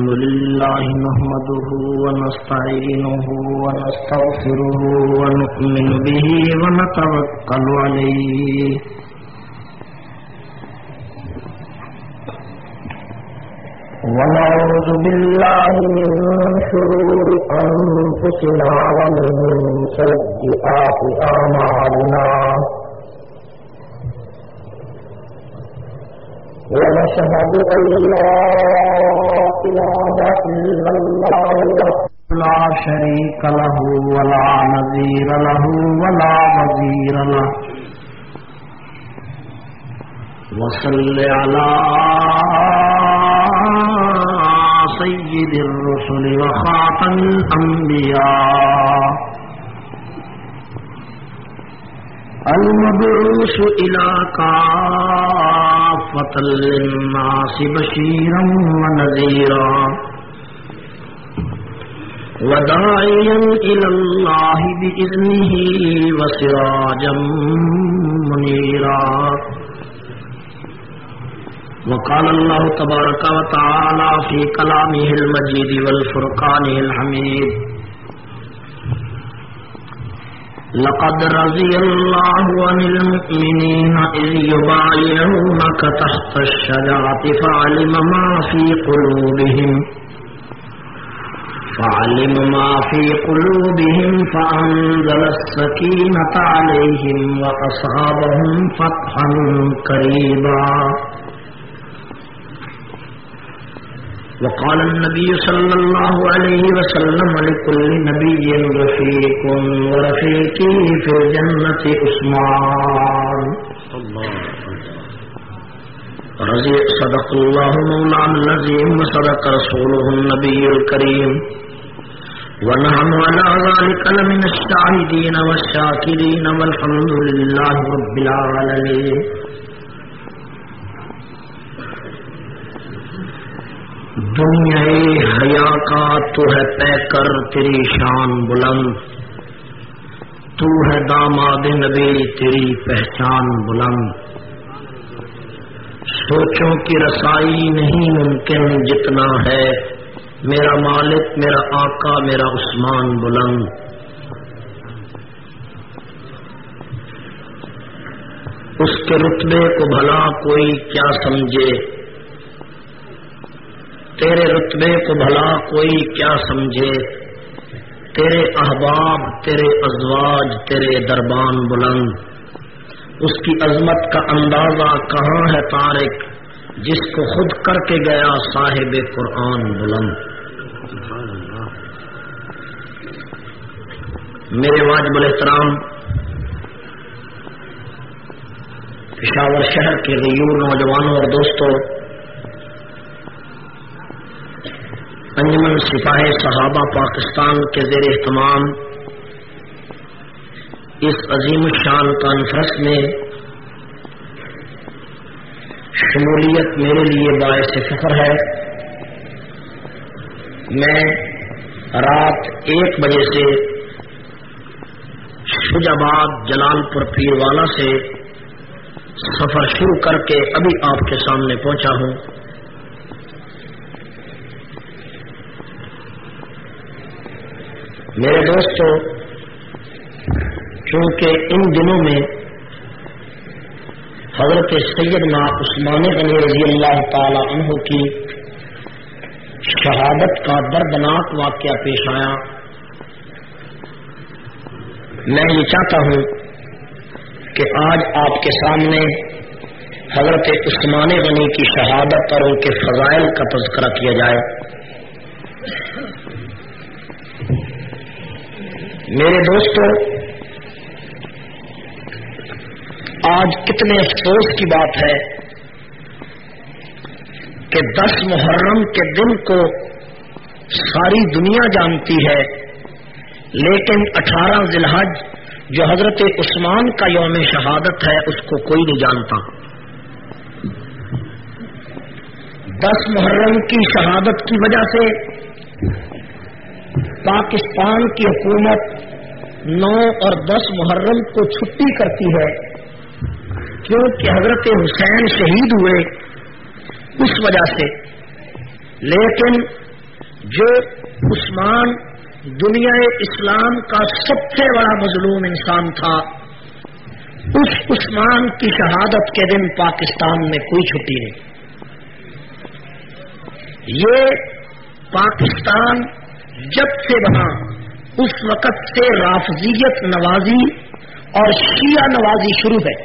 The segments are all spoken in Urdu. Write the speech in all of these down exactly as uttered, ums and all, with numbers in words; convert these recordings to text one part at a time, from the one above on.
لله نحمده ونستعينه ونستغفره ونؤمن به ونتوكل عليه ونعوذ بالله من شرور أنفسنا ومن سيئات أعمالنا ونشهد أن لا إله إلا الله لا شريك له ولا نظير له ولا وزير له وصل على سيد الرسل وخاتم الأنبياء المبعوث إلى كافة للناس بشيرا ونذيرا وداعيا إلى الله بإذنه وسراجا منيرا. وقال الله تبارك وتعالى في كلامه المجيد والفرقان الحميد: لقد رضي الله عن المؤمنين إذ يبايعونك تحت الشجرة فعلم ما في قلوبهم فعلم ما في قلوبهم فأنزل السكينة عليهم وأصابهم فتحا قريبا. وقال النبي صلى الله عليه وسلم: لكل نبي رفيق ورفيقي في الجنة عثمان. رضي صدق الله مولانا العظيم وصدق رسوله النبي الكريم ونحن على ذلك لمن الشاهدين والشاكرين والحمد لله رب العالمين. دنیا حیا کا تو ہے پے کر تیری شان بلند، تو ہے داماد نبی تیری پہچان بلند. سوچوں کی رسائی نہیں ممکن جتنا ہے میرا مالک میرا آقا میرا عثمان بلند. اس کے رتبے کو بھلا کوئی کیا سمجھے، تیرے رتبے کو بھلا کوئی کیا سمجھے، تیرے احباب تیرے ازواج تیرے دربان بلند. اس کی عظمت کا اندازہ کہاں ہے طارق جس کو خود کر کے گیا صاحب قرآن بلند. میرے واجب الاحترام پشاور شہر کے غیور نوجوانوں اور دوستوں، انجمن سپاہ صحابہ پاکستان کے زیر اہتمام اس عظیم الشان کانفرنس میں شمولیت میرے لیے باعث فخر ہے. میں رات ایک بجے سے شجاباد جلال پور پیروالا سے سفر شروع کر کے ابھی آپ کے سامنے پہنچا ہوں. میرے دوستو، چونکہ ان دنوں میں حضرت سیدنا عثمان غنی رضی اللہ تعالی عنہ کی شہادت کا دردناک واقعہ پیش آیا، میں یہ چاہتا ہوں کہ آج آپ کے سامنے حضرت عثمان غنی کی شہادت اور ان کے فضائل کا تذکرہ کیا جائے. میرے دوستو، آج کتنے افسوس کی بات ہے کہ دس محرم کے دن کو ساری دنیا جانتی ہے، لیکن اٹھارہ ذی الحج جو حضرت عثمان کا یوم شہادت ہے اس کو کوئی نہیں جانتا. دس محرم کی شہادت کی وجہ سے پاکستان کی حکومت نو اور دس محرم کو چھٹی کرتی ہے، کیونکہ حضرت حسین شہید ہوئے اس وجہ سے. لیکن جو عثمان دنیا اسلام کا سب سے بڑا مظلوم انسان تھا، اس عثمان کی شہادت کے دن پاکستان میں کوئی چھٹی نہیں. یہ پاکستان جب سے بنا اس وقت سے رافضیت نوازی اور شیعہ نوازی شروع ہے.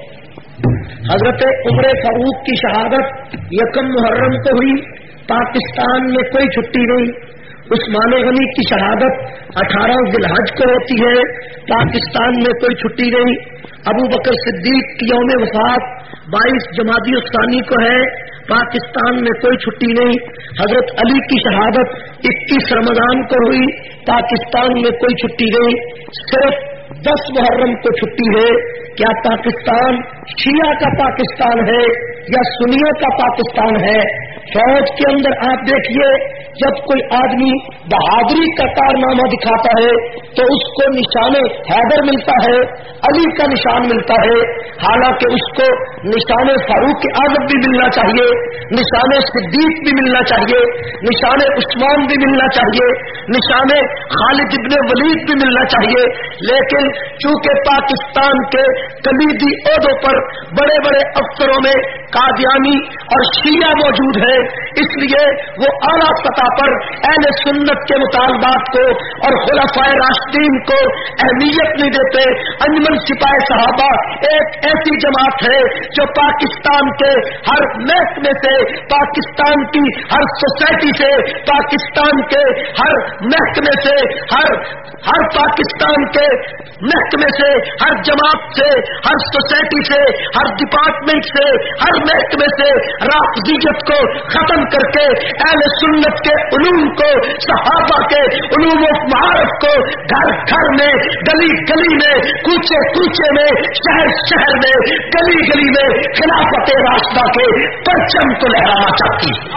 حضرت عمر فاروق کی شہادت یکم محرم کو ہوئی، پاکستان میں کوئی چھٹی نہیں. عثمان غنی کی شہادت اٹھارہ ذی الحج کو ہوتی ہے، پاکستان میں کوئی چھٹی نہیں. ابو بکر صدیق کی یوم وفات بائیس جمادی الثانی کو ہے، پاکستان میں کوئی چھٹی نہیں. حضرت علی کی شہادت اکیس رمضان کو ہوئی، پاکستان میں کوئی چھٹی نہیں. صرف دس محرم کو چھٹی ہے. کیا پاکستان شیعہ کا پاکستان ہے یا سنیوں کا پاکستان ہے؟ فوج کے اندر آپ دیکھیے، جب کوئی آدمی بہادری کا کارنامہ دکھاتا ہے تو اس کو نشان حیدر ملتا ہے، علی کا نشان ملتا ہے، حالانکہ اس کو نشان فاروق اعظم بھی ملنا چاہیے، نشان صدیق بھی ملنا چاہیے، نشان عثمان بھی ملنا چاہیے، نشان خالد ابن ولید بھی ملنا چاہیے. لیکن چونکہ پاکستان کے کلیدی عہدوں پر بڑے بڑے افسروں میں قادیانی اور شیعہ موجود ہے، اس لیے وہ اعلیٰ سطح پر اہل سنت کے مطالبات کو اور خلفائے راشدین کو اہمیت نہیں دیتے. انجمن سپاہ صحابہ ایک ایسی جماعت ہے جو پاکستان کے ہر محکمے سے، پاکستان کی ہر سوسائٹی سے، پاکستان کے ہر محکمے سے، ہر ہر پاکستان کے محکمے سے، ہر جماعت سے، ہر سوسائٹی سے، ہر ڈپارٹمنٹ سے، ہر محکمے سے رافضیت کو ختم کر کے اہل سنت کے علوم کو، صحابہ کے علوم و معارف کو گھر گھر میں، گلی گلی میں، کوچے کوچے میں، شہر شہر میں، گلی گلی میں خلافت راشدہ کے پرچم کو لہرانا چاہتی ہے.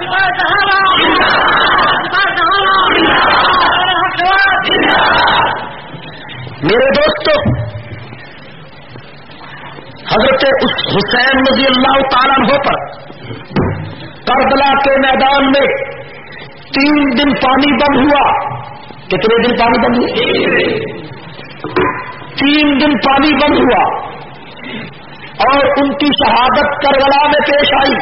میرے دوستو، حضرت حسین رضی اللہ تعالیٰ عنہ پر کربلا کے میدان میں تین دن پانی بند ہوا. کتنے دن پانی بند ہوا؟ تین دن پانی بند ہوا اور ان کی شہادت کربلا میں پیش آئی.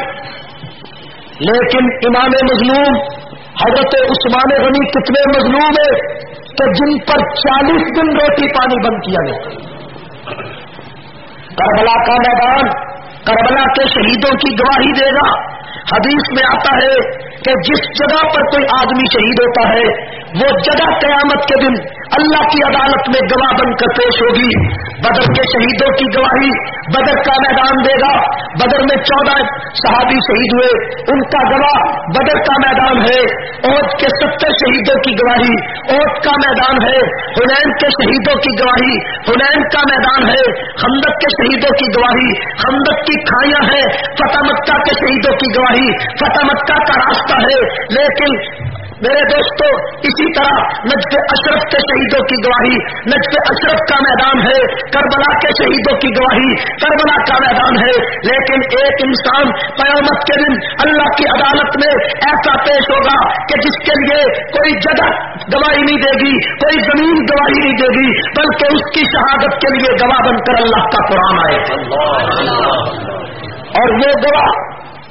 لیکن امام مظلوم حضرت عثمان غنی کتنے مظلوم ہیں کہ جن پر چالیس دن روٹی پانی بند کیا گیا. کربلا کا میدان کربلا کے شہیدوں کی گواہی دے گا. حدیث میں آتا ہے کہ جس جگہ پر کوئی آدمی شہید ہوتا ہے وہ جگہ قیامت کے دن اللہ کی عدالت میں گواہ بن کر پیش ہوگی. بدر کے شہیدوں کی گواہی بدر کا میدان دے گا. بدر میں چودہ صحابی شہید ہوئے، ان کا گواہ بدر کا میدان ہے. احد کے ستر شہیدوں کی گواہی احد کا میدان ہے. حنین کے شہیدوں کی گواہی حنین کا میدان ہے. خندق کے شہیدوں کی گواہی خندق کی کھائیاں ہیں. فتح مکہ کے شہیدوں کی گواہی فتح مکہ کا راستہ ہے. لیکن میرے دوستو، اسی طرح نجف اشرف کے شہیدوں کی گواہی نجف اشرف کا میدان ہے. کربلا کے شہیدوں کی گواہی کربلا کا میدان ہے. لیکن ایک انسان قیامت کے دن اللہ کی عدالت میں ایسا پیش ہوگا کہ جس کے لیے کوئی جگہ گواہی نہیں دے گی، کوئی زمین گواہی نہیں دے گی، بلکہ اس کی شہادت کے لیے گواہ بن کر اللہ کا قرآن آئے گا. اور وہ گواہ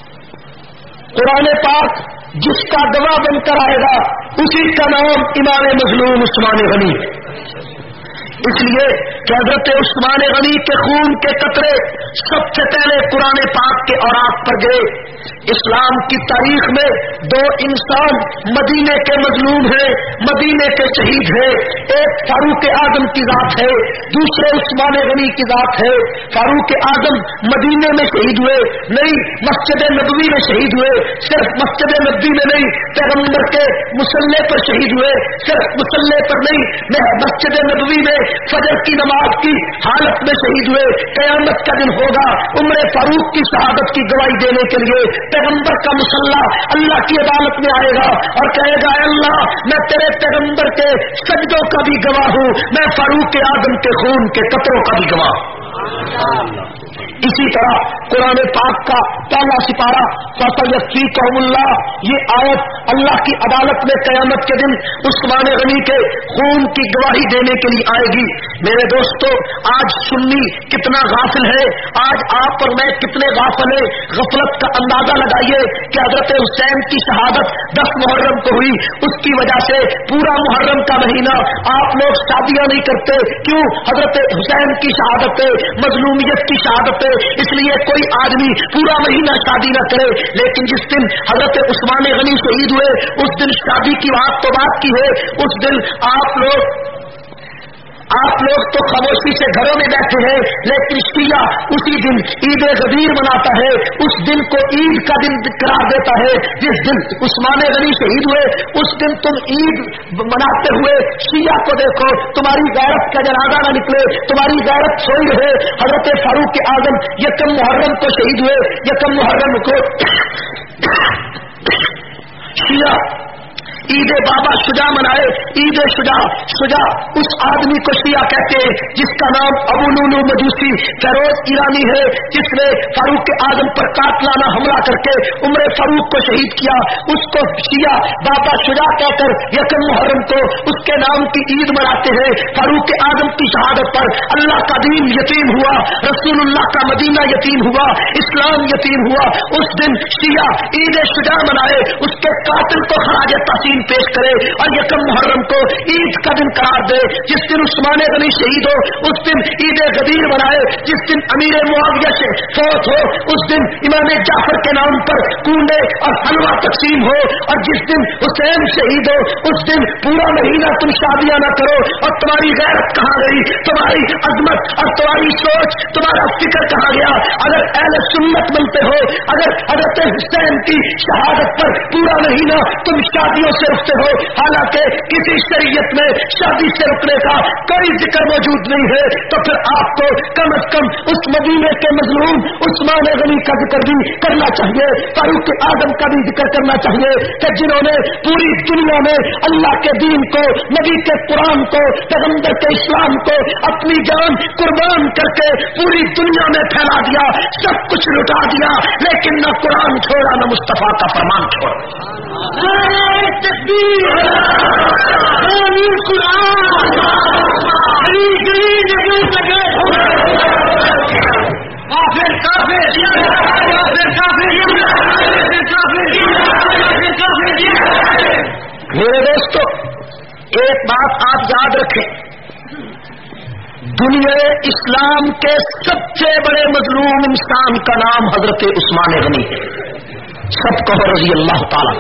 قرآن پاک جس کا گواہ بن کر آئے گا اسی کا نام امام مظلوم عثمان غنی. اس لیے کہ حضرت عثمان غنی کے خون کے قطرے سب سے پہلے قرآن پاک کے اوراق پر گئے. اسلام کی تاریخ میں دو انسان مدینے کے مظلوم ہیں، مدینے کے شہید ہیں. ایک فاروق اعظم کی ذات ہے، دوسرے عثمان غنی کی ذات ہے. فاروق اعظم مدینے میں شہید ہوئے نہیں، مسجد نبوی میں شہید ہوئے. صرف مسجد نبوی میں نہیں، پیغمبر کے مصلے پر شہید ہوئے. صرف مصلے پر نہیں، مسجد نبوی میں فجر کی نماز کی حالت میں شہید ہوئے. قیامت کا دن ہوگا، عمر فاروق کی شہادت کی گواہی دینے کے لیے پیغمبر کا مصلح اللہ کی عدالت میں آئے گا اور کہے گا، اے اللہ، میں تیرے پیغمبر کے سجدوں کا بھی گواہ ہوں، میں فاروق اعظم کے خون کے قطروں کا بھی گواہ ہوں. اسی طرح قرآن پاک کا پہلا سپارہ فَسَيَكْفِيكَهُمُ اللَّهُ، یہ آیت اللہ کی عدالت میں قیامت کے دن عثمان غنی کے خون کی گواہی دینے کے لیے آئے گی۔ میرے دوستو، آج سنی کتنا غافل ہے، آج آپ اور میں کتنے غافل ہیں۔ غفلت کا اندازہ لگائیے کہ حضرت حسین کی شہادت دس محرم کو ہوئی، اس کی وجہ سے پورا محرم کا مہینہ آپ لوگ شادیاں نہیں کرتے، کیوں؟ حضرت حسین کی شہادت ہے، مظلومیت کی شہادت ہے، اس لیے کوئی آدمی پورا مہینہ شادی نہ کرے۔ لیکن جس دن حضرت عثمان غنی شہید ہوئے اس دن شادی کی بات تو بات کی ہے، اس دن آپ لوگ آپ لوگ تو خاموشی سے گھروں میں بیٹھے ہیں، لیکن شیعہ اسی دن عید غدیر مناتا ہے، اس دن کو عید کا دن قرار دیتا ہے۔ جس دن عثمان غنی شہید ہوئے اس دن تم عید مناتے ہوئے شیعہ کو دیکھو، تمہاری غیرت کا جنازہ نہ نکلے، تمہاری غیرت سوئی رہے۔ حضرت فاروق اعظم یکم محرم کو شہید ہوئے، یکم محرم کو شیعہ عید بابا شجاع منائے، عید شجاع شجاع اس آدمی کو شیعہ کہتے ہیں جس کا نام ابو لولو مجوسی فیروز ایرانی ہے، جس نے فاروق اعظم پر قاتلانہ حملہ کر کے عمر فاروق کو شہید کیا، اس کو شیعہ بابا شجاع کہہ کر یکم محرم کو اس کے نام کی عید مناتے ہیں۔ فاروق اعظم کی شہادت پر اللہ کا دین یتیم ہوا، رسول اللہ کا مدینہ یتیم ہوا، اسلام یتیم ہوا۔ اس دن شیعہ عید شجاع منائے، اس کے قاتل کو خراج تحسین پیش کرے اور یکم محرم کو عید کا دن قرار دے۔ جس دن عثمان غنی شہید ہو اس دن عید غدیر منائے، جس دن امیر معاویہ سے فوت ہو اس دن امام جعفر کے نام پر کونڈے اور حلوہ تقسیم ہو، اور جس دن حسین شہید ہو اس دن پورا مہینہ تم شادیاں نہ کرو۔ اور تمہاری غیرت کہاں گئی، تمہاری عظمت اور تمہاری سوچ، تمہارا فکر کہاں گیا؟ اگر اہل سنت بنتے ہو، اگر حضرت حسین کی شہادت پر پورا مہینہ تم شادیوں سے رکتے ہو، حالانکہ کسی شریعت میں شادی سے رکنے کا کوئی ذکر موجود نہیں ہے، تو پھر آپ کو کم از کم اس مدینے کے مظلوم عثمان غنی کا ذکر بھی کرنا چاہیے، فاروق اعظم کا بھی ذکر کرنا چاہیے، کہ جنہوں نے پوری دنیا میں اللہ کے دین کو، نبی کے قرآن کو، پیغمبر کے اسلام کو اپنی جان قربان کر کے پوری دنیا میں پھیلا دیا، سب کچھ لٹا دیا، لیکن نہ قرآن چھوڑا نہ مصطفیٰ کا فرمان چھوڑا۔ میرے دوستو، ایک بات آپ یاد رکھیں، دنیا اسلام کے سب سے بڑے مظلوم انسان کا نام حضرت عثمان غنی ہے، سب کہو رضی اللہ تعالی۔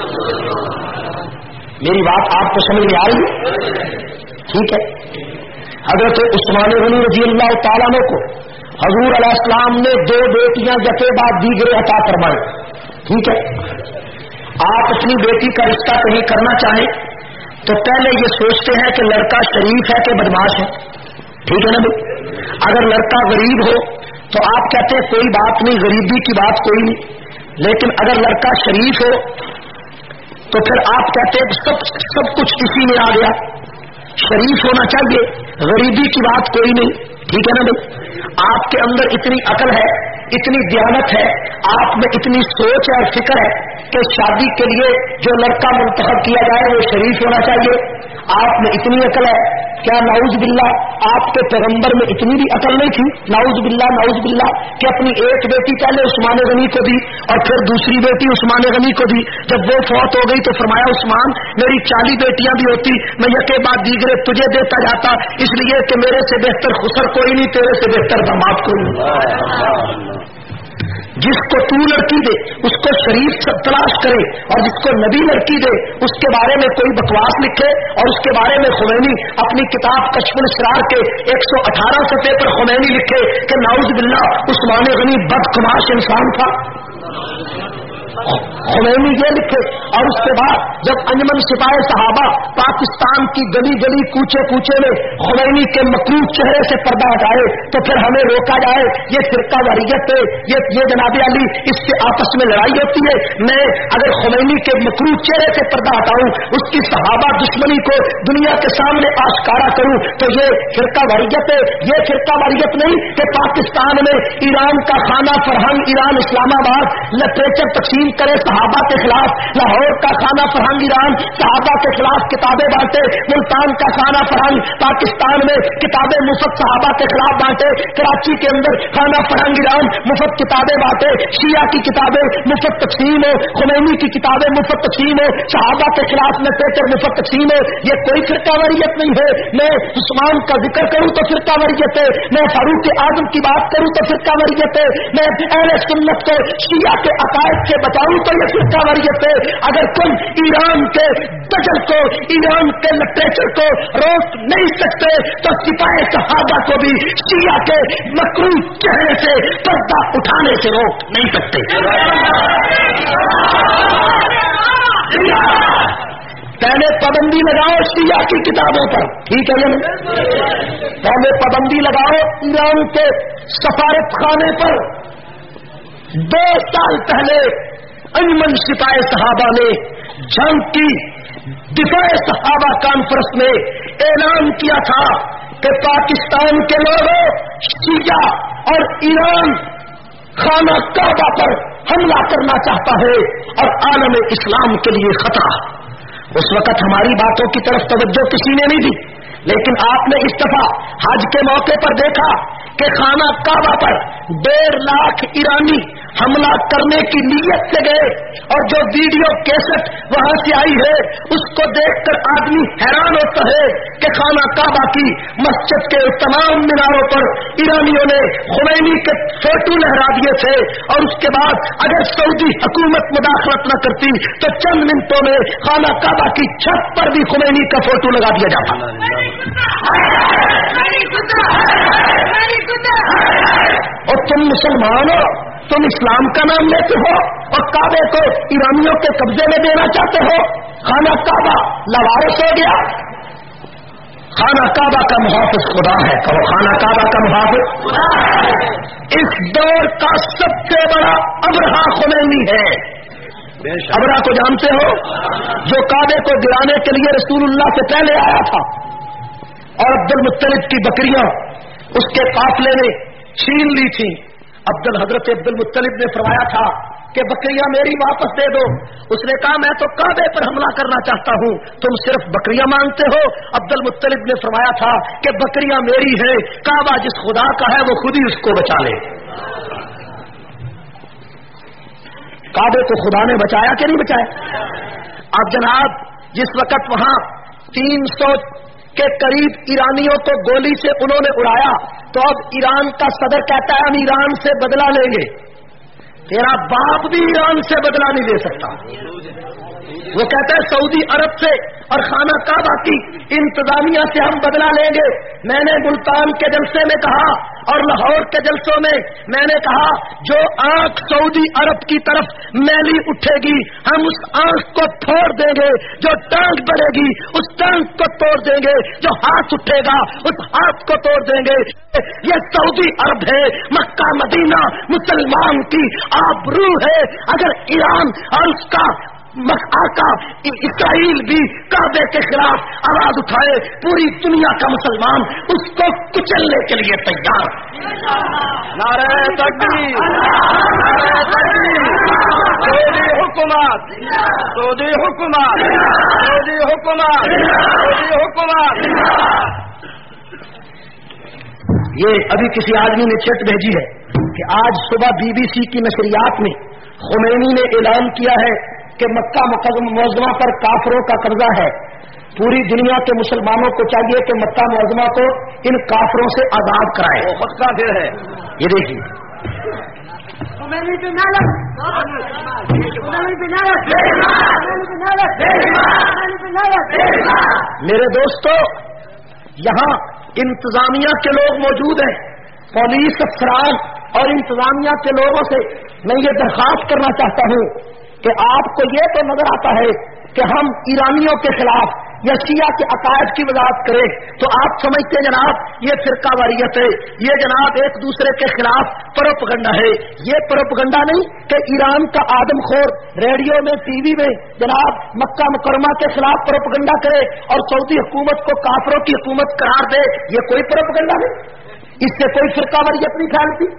میری بات آپ کو سمجھ میں آ رہی ہے؟ ٹھیک ہے۔ حضرت عثمان غنی رضی اللہ تعالیٰ عنہ کو حضور علیہ السلام نے دو بیٹیاں یکے بعد دیگرے عطا فرمائے، ٹھیک ہے۔ آپ اپنی بیٹی کا رشتہ کہیں کرنا چاہیں تو پہلے یہ سوچتے ہیں کہ لڑکا شریف ہے کہ بدماش ہے، ٹھیک ہے نا بھائی؟ اگر لڑکا غریب ہو تو آپ کہتے ہیں کوئی بات نہیں، غریبی کی بات کوئی نہیں، لیکن اگر لڑکا شریف ہو تو پھر آپ کہتے ہیں سب سب کچھ اسی میں آ گیا، شریف ہونا چاہیے، غریبی کی بات کوئی نہیں، ٹھیک ہے نا بھائی؟ آپ کے اندر اتنی عقل ہے، اتنی دیانت ہے، آپ میں اتنی سوچ اور فکر ہے کہ شادی کے لیے جو لڑکا منتخب کیا جائے وہ شریف ہونا چاہیے۔ آپ میں اتنی عقل ہے، کیا نعوذ باللہ آپ کے پیغمبر میں اتنی بھی عقل نہیں تھی؟ نعوذ باللہ نعوذ باللہ کہ اپنی ایک بیٹی پہلے عثمان غنی کو دی اور پھر دوسری بیٹی عثمان غنی کو دی، جب وہ فوت ہو گئی تو فرمایا عثمان میری چالی بیٹیاں بھی ہوتی، میں یکے بعد دیگرے تجھے دیتا جاتا، اس لیے کہ میرے سے بہتر خسر کوئی نہیں، تیرے سے بہتر داماد کوئی نہیں۔ جس کو تو لڑکی دے اس کو شریف تلاش کرے، اور جس کو نبی لڑکی دے اس کے بارے میں کوئی بکواس لکھے، اور اس کے بارے میں خمینی اپنی کتاب کشف الاسرار کے ایک سو اٹھارہ صفحے پر خمینی لکھے کہ نعوذ باللہ عثمان غنی بدقماش انسان تھا۔ خمینی یہ لکھے. اور اس کے بعد جب انجمن سپاہ صحابہ پاکستان کی گلی گلی کوچے کوچے میں خمینی کے مکروہ چہرے سے پردہ ہٹائے تو پھر ہمیں روکا جائے یہ فرقہ واریت ہے, یہ یہ جناب علی اس سے آپس میں لڑائی ہوتی ہے. میں اگر خمینی کے مکروہ چہرے سے پردہ ہٹاؤں, اس کی صحابہ دشمنی کو دنیا کے سامنے آشکارا کروں تو یہ فرقہ واریت ہے. یہ فرقہ واریت نہیں کہ پاکستان میں ایران کا خانہ فرہنگ ایران اسلام آباد لٹریچر تقسیم کرے صحابہ کے خلاف, لاہور کا خانہ فرہنگ ایران صحابہ کے خلاف کتابیں بانٹے, ملتان کا خانہ فرہنگ پاکستان میں کتابیں مفت صحابہ کے خلاف بانٹے, کراچی کے اندر خانہ فرہنگ ایران مفت کتابیں بانٹے, شیعہ کی کتابیں مفت تقسیم ہو, خمینی کی کتابیں مفت تقسیم ہو, صحابہ کے خلاف لٹریچر مفت تقسیم ہو. یہ کوئی فرقہ واریت نہیں ہے. میں عثمان کا ذکر کروں تو فرقہ واریت ہے, میں فاروق اعظم کی بات کروں تو فرقہ واریت ہے, میں اہل سنت کو شیعہ کے عقائد سے بچاؤں تو یہ فرقہ واریت ہے. اگر تم ایران کے دجل کو, ایران کے لٹریچر کو روک نہیں سکتے تو سپاہ صحابہ کو بھی شیعہ کے مکروہ چہرے سے پردہ اٹھانے سے روک نہیں سکتے. پہلے پابندی لگاؤ شیعہ کی کتابوں پر, ٹھیک ہے یا نہیں؟ پہلے پابندی لگاؤ ایران کے سفارت خانے پر. دو سال پہلے انجمن سپاہ صحابہ نے جنگ کی دفاع صحابہ کانفرنس میں اعلان کیا تھا کہ پاکستان کے لوگوں شیعہ اور ایران خانہ کعبہ پر حملہ کرنا چاہتا ہے اور عالم اسلام کے لیے خطرہ. اس وقت ہماری باتوں کی طرف توجہ کسی نے نہیں دی, لیکن آپ نے اس دفعہ حج کے موقع پر دیکھا کہ خانہ کعبہ پر ڈیڑھ لاکھ ایرانی حملہ کرنے کی نیت سے گئے, اور جو ویڈیو کیسٹ وہاں سے آئی ہے اس کو دیکھ کر آدمی حیران ہوتا ہے کہ خانہ کعبہ کی مسجد کے تمام میناروں پر ایرانیوں نے خمینی کے فوٹو لہرا دیے تھے, اور اس کے بعد اگر سعودی حکومت مداخلت نہ کرتی تو چند منٹوں میں خانہ کعبہ کی چھت پر بھی خمینی کا فوٹو لگا دیا جاتا. اور تم مسلمان ہو, تم اسلام کا نام لیتے ہو اور کعبے کو ایرانیوں کے قبضے میں دینا چاہتے ہو. خانہ کعبہ لوارث ہو گیا. خانہ کعبہ کا محافظ خدا ہے, کہو خانہ کعبہ کا محافظ خدا ہے. اس دور کا سب سے بڑا ابرہا خمینی ہے. ابرہا کو جانتے ہو, جو کعبے کو گرانے کے لیے رسول اللہ سے پہلے آیا تھا اور عبد المطلب کی بکریاں اس کے قافلے نے چھین لی تھی. عبد حضرت عبد المطلب نے فرمایا تھا کہ بکریاں میری واپس دے دو. اس نے کہا میں تو کعبے پر حملہ کرنا چاہتا ہوں, تم صرف بکریاں مانگتے ہو. عبد المطلب نے فرمایا تھا کہ بکریاں میری ہیں, کعبہ جس خدا کا ہے وہ خود ہی اس کو بچا لے. کعبے کو خدا نے بچایا کہ نہیں بچایا؟ اب جناب جس وقت وہاں تین سو کے قریب ایرانیوں کو گولی سے انہوں نے اڑایا تو اب ایران کا صدر کہتا ہے ہم ایران سے بدلہ لیں گے. تیرا باپ بھی ایران سے بدلہ نہیں لے سکتا. وہ کہتا ہے سعودی عرب سے اور خانہ کعبہ کی انتظامیہ سے ہم بدلہ لیں گے. میں نے ملتان کے جلسے میں کہا اور لاہور کے جلسوں میں میں نے کہا جو آنکھ سعودی عرب کی طرف میلی اٹھے گی ہم اس آنکھ کو پھوڑ دیں گے, جو ٹانگ بڑھے گی اس ٹانگ کو توڑ دیں گے, جو ہاتھ اٹھے گا اس ہاتھ کو توڑ دیں گے. یہ سعودی عرب ہے, مکہ مدینہ مسلمان کی آبرو ہے. اگر ایران اور اس کا آقا اسرائیل بھی کعبے کے خلاف آواز اٹھائے پوری دنیا کا مسلمان اس کو کچلنے کے لیے تیار. نعرہ تکبیر, نعرہ تکبیر. سعودی حکومت, سعودی حکومت, سعودی حکومت, سعودی حکومت. یہ ابھی کسی آدمی نے چٹ بھیجی ہے کہ آج صبح بی بی سی کی نشریات میں خمینی نے اعلان کیا ہے کہ مکہ معظمہ پر کافروں کا قبضہ ہے. پوری دنیا کے مسلمانوں کو چاہیے کہ مکہ معظمہ کو ان کافروں سے آزاد کرائے. وہ خود کافر ہے. یہ دیکھیے میرے دوستو, یہاں انتظامیہ کے لوگ موجود ہیں, پولیس افسران اور انتظامیہ کے لوگوں سے میں یہ درخواست کرنا چاہتا ہوں کہ آپ کو یہ تو نظر آتا ہے کہ ہم ایرانیوں کے خلاف یا شیعہ کے عقائد کی وضاحت کریں تو آپ سمجھتے ہیں جناب یہ فرقہ واریت ہے، یہ جناب ایک دوسرے کے خلاف پروپگنڈا ہے۔ یہ پروپگنڈا نہیں کہ ایران کا آدم خور ریڈیو میں ٹی وی میں جناب مکہ مکرمہ کے خلاف پروپگنڈا کرے اور سعودی حکومت کو کافروں کی حکومت قرار دے، یہ کوئی پروپگنڈا نہیں، اس سے کوئی فرقہ واریت نہیں پھیلتی۔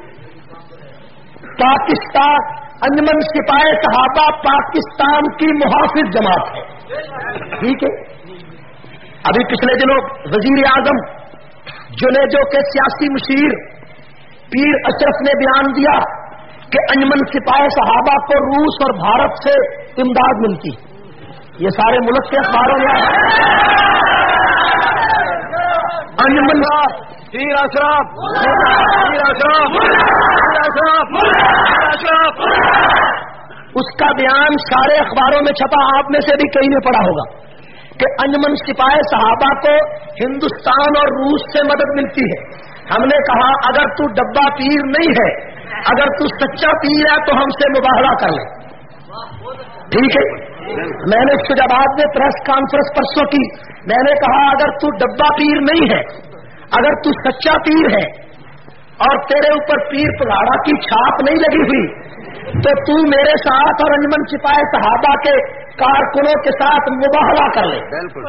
پاکستان انجمن سپاہ صحابہ پاکستان کی محافظ جماعت ہے، ٹھیک ہے۔ ابھی پچھلے دنوں وزیر اعظم جنیجو کے سیاسی مشیر پیر اشرف نے بیان دیا کہ انجمن سپاہ صحابہ کو روس اور بھارت سے امداد ملتی، یہ سارے ملک کے اخباروں میں انجمن پیر اشرف پیر اشرف پیر اشرف پیر اشرف اس کا بیان سارے اخباروں میں چھپا، آپ میں سے بھی کئی نے پڑھا ہوگا کہ انجمن سپاہ صحابہ کو ہندوستان اور روس سے مدد ملتی ہے۔ ہم نے کہا اگر تو ڈبہ پیر نہیں ہے، اگر تو سچا پیر ہے تو ہم سے مباہلہ کر لے، ٹھیک ہے۔ میں نے فیضآباد میں پریس کانفرنس پرسوں کی، میں نے کہا اگر تو ڈبہ پیر نہیں ہے، اگر تو سچا پیر ہے اور تیرے اوپر پیر پگاڑا کی چھاپ نہیں لگی ہوئی تو تو میرے ساتھ اور انجمن سپاہ صحابہ کے کارکنوں کے ساتھ مباہلہ کر لے۔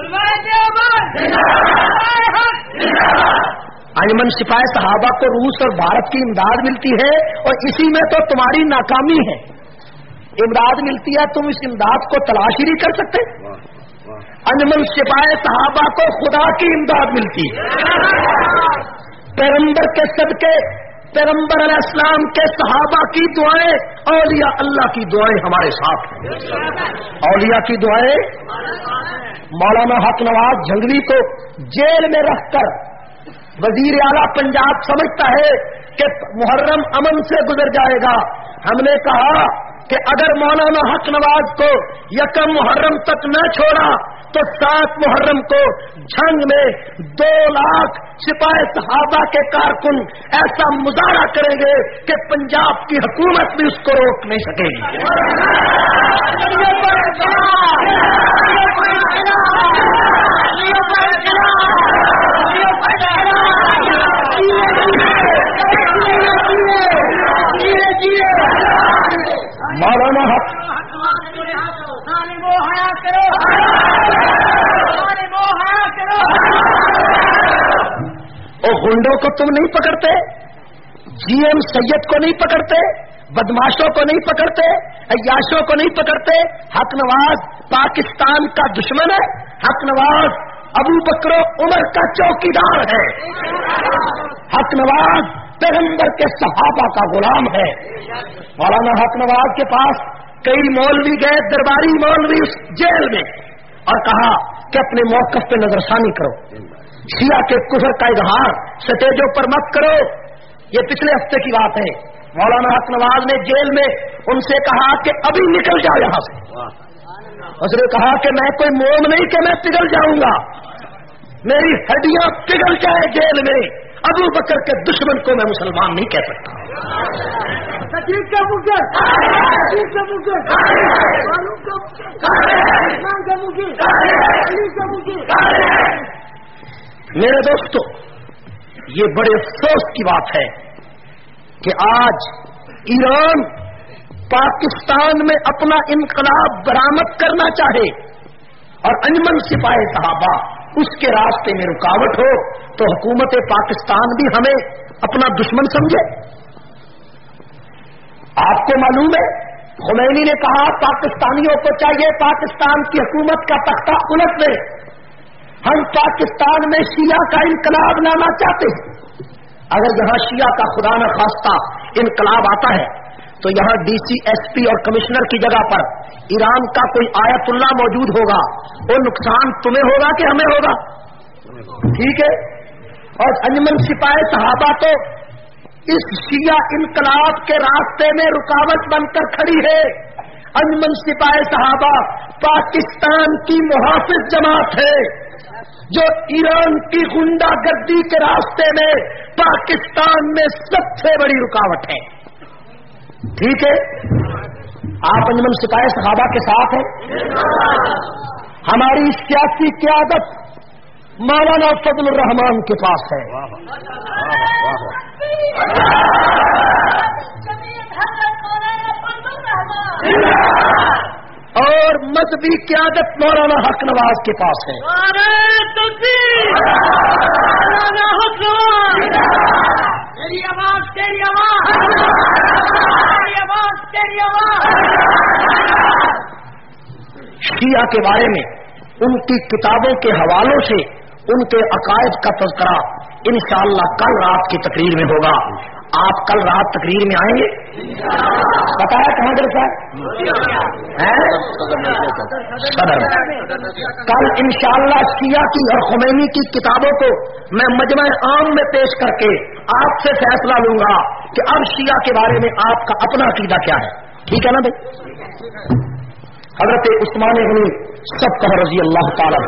انجمن سپاہ صحابہ کو روس اور بھارت کی امداد ملتی ہے اور اسی میں تو تمہاری ناکامی ہے۔ امداد ملتی ہے، تم اس امداد کو تلاش ہی نہیں کر سکتے۔ انجمن سپاہ صحابہ کو خدا کی امداد ملتی ہے، پیغمبر کے صدقے، پیغمبر علیہ السلام کے صحابہ کی دعائیں، اولیاء اللہ کی دعائیں ہمارے ساتھ ہیں۔ اولیاء کی دعائیں، مولانا حق نواز جھنگوی کو جیل میں رکھ کر وزیر اعلیٰ پنجاب سمجھتا ہے کہ محرم امن سے گزر جائے گا۔ ہم نے کہا کہ اگر مولانا حق نواز کو یکم محرم تک نہ چھوڑا تو سات محرم کو جنگ میں دو لاکھ سپاہ صحابہ کے کارکن ایسا مظاہرہ کریں گے کہ پنجاب کی حکومت بھی اس کو روک نہیں سکے گی۔ مولانا حق اور گنڈوں کو تم نہیں پکڑتے، جی ایم سید کو نہیں پکڑتے، بدماشوں کو نہیں پکڑتے، عیاشوں کو نہیں پکڑتے۔ حق نواز پاکستان کا دشمن ہے، حق نواز ابو بکر و عمر کا چوکیدار ہے، حق نواز پیغمبر کے صحابہ کا غلام ہے۔ مولانا حق نواز کے پاس کئی مولوی گئے، درباری مولوی اس جیل میں، اور کہا کہ اپنے موقف پہ نظر ثانی کرو، شیعہ کے کفر کا اظہار سٹیجوں پر مت کرو۔ یہ پچھلے ہفتے کی بات ہے۔ مولانا حق نواز نے جیل میں ان سے کہا کہ ابھی نکل جاؤ یہاں سے۔ اس نے کہا کہ میں کوئی موم نہیں کہ میں پگھل جاؤں گا، میری ہڈیاں پگھل جائے جیل میں، ابو بکر کے دشمن کو میں مسلمان نہیں کہہ سکتا۔ میرے دوستو، یہ بڑے افسوس کی بات ہے کہ آج ایران پاکستان میں اپنا انقلاب برآمد کرنا چاہے اور انجمن سپاہ صحابہ اس کے راستے میں رکاوٹ ہو تو حکومت پاکستان بھی ہمیں اپنا دشمن سمجھے۔ آپ کو معلوم ہے خمینی نے کہا پاکستانیوں کو چاہیے پاکستان کی حکومت کا تختہ الٹ دے، ہم پاکستان میں شیعہ کا انقلاب لانا چاہتے ہیں۔ اگر یہاں شیعہ کا خدا نہ خواستہ انقلاب آتا ہے تو یہاں ڈی سی ایس پی اور کمشنر کی جگہ پر ایران کا کوئی آیت اللہ موجود ہوگا، وہ نقصان تمہیں ہوگا کہ ہمیں ہوگا؟ ٹھیک ہے۔ اور انجمن سپاہ صحابہ تو اس شیعہ انقلاب کے راستے میں رکاوٹ بن کر کھڑی ہے۔ انجمن سپاہ صحابہ پاکستان کی محافظ جماعت ہے جو ایران کی غنڈہ گردی کے راستے میں پاکستان میں سب سے بڑی رکاوٹ ہے، ٹھیک ہے۔ آپ انجمن سپاہی صحابہ کے ساتھ ہیں؟ ہماری سیاسی قیادت مولانا فضل الرحمان کے پاس ہے، اور مذہبی قیادت مولانا حق نواز کے پاس ہے۔ تیری آواز تیری آواز تیری آواز تیری آواز۔ شیعہ کے بارے میں ان کی کتابوں کے حوالوں سے ان کے عقائد کا تذکرہ انشاءاللہ کل رات کی تقریر میں ہوگا۔ آپ کل رات تقریر میں آئیں گے؟ پتا ہے کہاں جلسہ ہے؟ صدر کل انشاءاللہ شیعہ کی اور خمینی کی کتابوں کو میں مجمع عام میں پیش کر کے آپ سے فیصلہ لوں گا کہ اب شیعہ کے بارے میں آپ کا اپنا عقیدہ کیا ہے۔ ٹھیک ہے نا بھائی؟ حضرت عثمان غنی سب رضی اللہ تعالی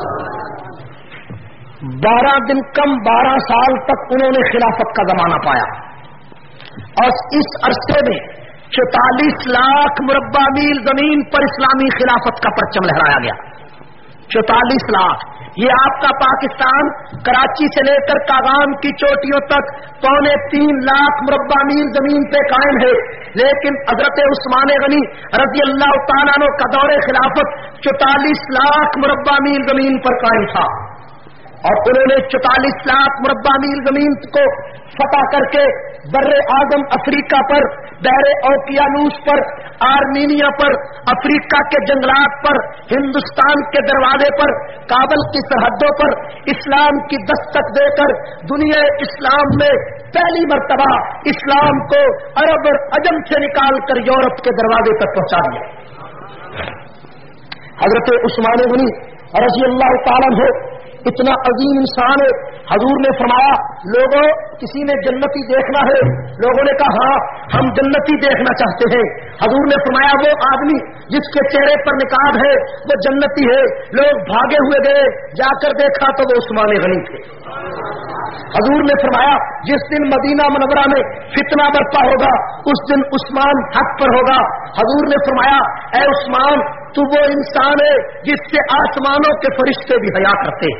بارہ دن کم بارہ سال تک انہوں نے خلافت کا زمانہ پایا، اور اس عرصے میں چوتالیس لاکھ مربع میل زمین پر اسلامی خلافت کا پرچم لہرایا گیا۔ چوتالیس لاکھ، یہ آپ کا پاکستان کراچی سے لے کر کاغام کی چوٹیوں تک پونے تین لاکھ مربع میل زمین پہ قائم ہے، لیکن حضرت عثمان غنی رضی اللہ تعالیٰ عنہ کا دور خلافت چوتالیس لاکھ مربع میل زمین پر قائم تھا، اور انہوں نے چوتالیس لاکھ مربع میل زمین کو فتح کر کے بر اعظم افریقہ پر، بحر اوقیانوس پر، آرمینیا پر، افریقہ کے جنگلات پر، ہندوستان کے دروازے پر، کابل کی سرحدوں پر اسلام کی دستک دے کر دنیا اسلام میں پہلی مرتبہ اسلام کو عرب اور عجم سے نکال کر یورپ کے دروازے تک پہنچا دیا۔ حضرت عثمان غنی رضی اللہ تعالیٰ عنہ اتنا عظیم انسان ہے، حضور نے فرمایا لوگوں کسی نے جنتی دیکھنا ہے؟ لوگوں نے کہا ہاں ہم جنتی دیکھنا چاہتے ہیں۔ حضور نے فرمایا وہ آدمی جس کے چہرے پر نقاب ہے وہ جنتی ہے۔ لوگ بھاگے ہوئے گئے، جا کر دیکھا تو وہ عثمان غنی تھے۔ حضور نے فرمایا جس دن مدینہ منورہ میں فتنہ برپا ہوگا اس دن عثمان حق پر ہوگا۔ حضور نے فرمایا اے عثمان تو وہ انسان ہے جس سے آسمانوں کے فرشتے بھی حیا کرتے۔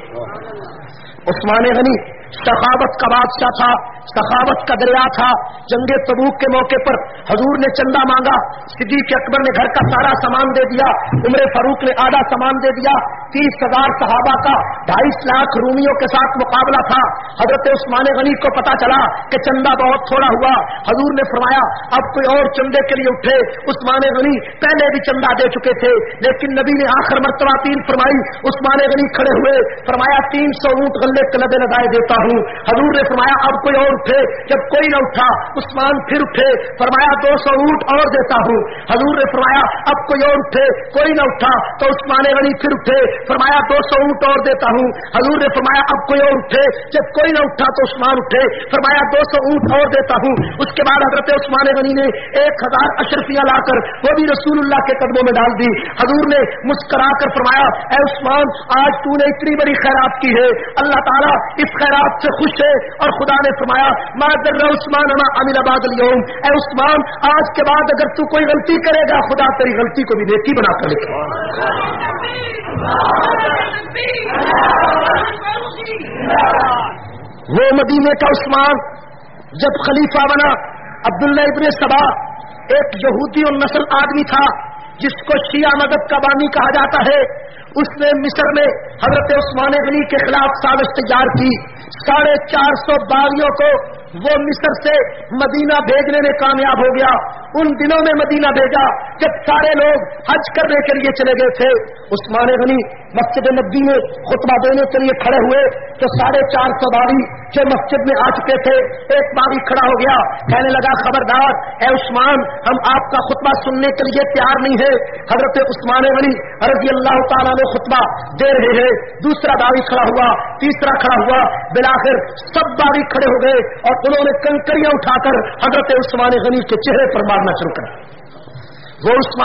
عثمان غنی سخاوت کا بادشاہ تھا، سخاوت کا دریا تھا۔ جنگ تبوک کے موقع پر حضور نے چندہ مانگا، صدیق اکبر نے گھر کا سارا سامان دے دیا، عمر فاروق نے آدھا سامان دے دیا، تیس ہزار صحابہ کا ڈھائی لاکھ رومیوں کے ساتھ مقابلہ تھا۔ حضرت عثمان غنی کو پتا چلا کہ چندہ بہت تھوڑا ہوا، حضور نے فرمایا اب کوئی اور چندے کے لیے اٹھے۔ عثمان غنی پہلے بھی چندہ دے چکے تھے، لیکن نبی نے آخر مرتبہ تین فرمائی۔ عثمان غنی کھڑے ہوئے، فرمایا تین سو اونٹ غلے کے لبے لگائے دیتا ہوں۔ حضور نے فرمایا اب کوئی اور اٹھے، جب کوئی نہ اٹھا عثمان پھر اٹھے، فرمایا دو سو اونٹ اور دیتا ہوں۔ حضور نے فرمایا اب کوئی اور اٹھے، کوئی نہ اٹھا تو عثمان غنی پھر اٹھے، فرمایا دو سو اونٹ اور دیتا ہوں۔ حضور نے فرمایا اب کوئی اور اٹھے، جب کوئی نہ اٹھا تو عثمان اٹھے، فرمایا دو سو اونٹ اور دیتا ہوں۔ اس کے بعد حضرت عثمان غنی نے ایک ہزار اشرفیاں لا کر وہ بھی رسول اللہ کے قدموں میں ڈال دی۔ حضور نے مسکرا کر فرمایا اے عثمان آج تو نے اتنی بڑی خیرات کی ہے، اللہ تعالیٰ اس خیرات سے خوش ہے، اور خدا نے فرمایا ما در عثمان ما عمل بعد اليوم، اے عثمان آج کے بعد اگر تو کوئی غلطی کرے گا خدا تیری غلطی کو بھی نیکی بنا کر لکھے۔ وہ مدینے کا عثمان جب خلیفہ بنا، عبداللہ ابن سبا ایک یہودی اور نسل آدمی تھا جس کو شیعہ مذہب کا بانی کہا جاتا ہے، اس نے مصر میں حضرت عثمان غنی کے خلاف سازش تیار کی، ساڑھے چار سو باغیوں کو وہ مصر سے مدینہ بھیجنے میں کامیاب ہو گیا۔ ان دنوں میں مدینہ بھیجا جب سارے لوگ حج کرنے کے لیے چلے گئے تھے۔ عثمان غنی مسجد نبی میں خطبہ دینے کے لیے کھڑے ہوئے تو ساڑھے چار سو باغی جو مسجد میں آ چکے تھے، ایک باغی کھڑا ہو گیا، کہنے لگا خبردار اے عثمان ہم آپ کا خطبہ سننے کے لیے تیار نہیں ہے۔ حضرت عثمان غنی رضی اللہ تعالیٰ نے خطبہ دے رہے ہیں، دوسرا باغی کھڑا ہوا، تیسرا کھڑا ہوا، بالآخر سب باغی کھڑے ہو گئے اور انہوں نے کنکریاں اٹھا کر حضرت عثمان غنی کے چہرے پر مارنا شروع کر۔ وہ عثمان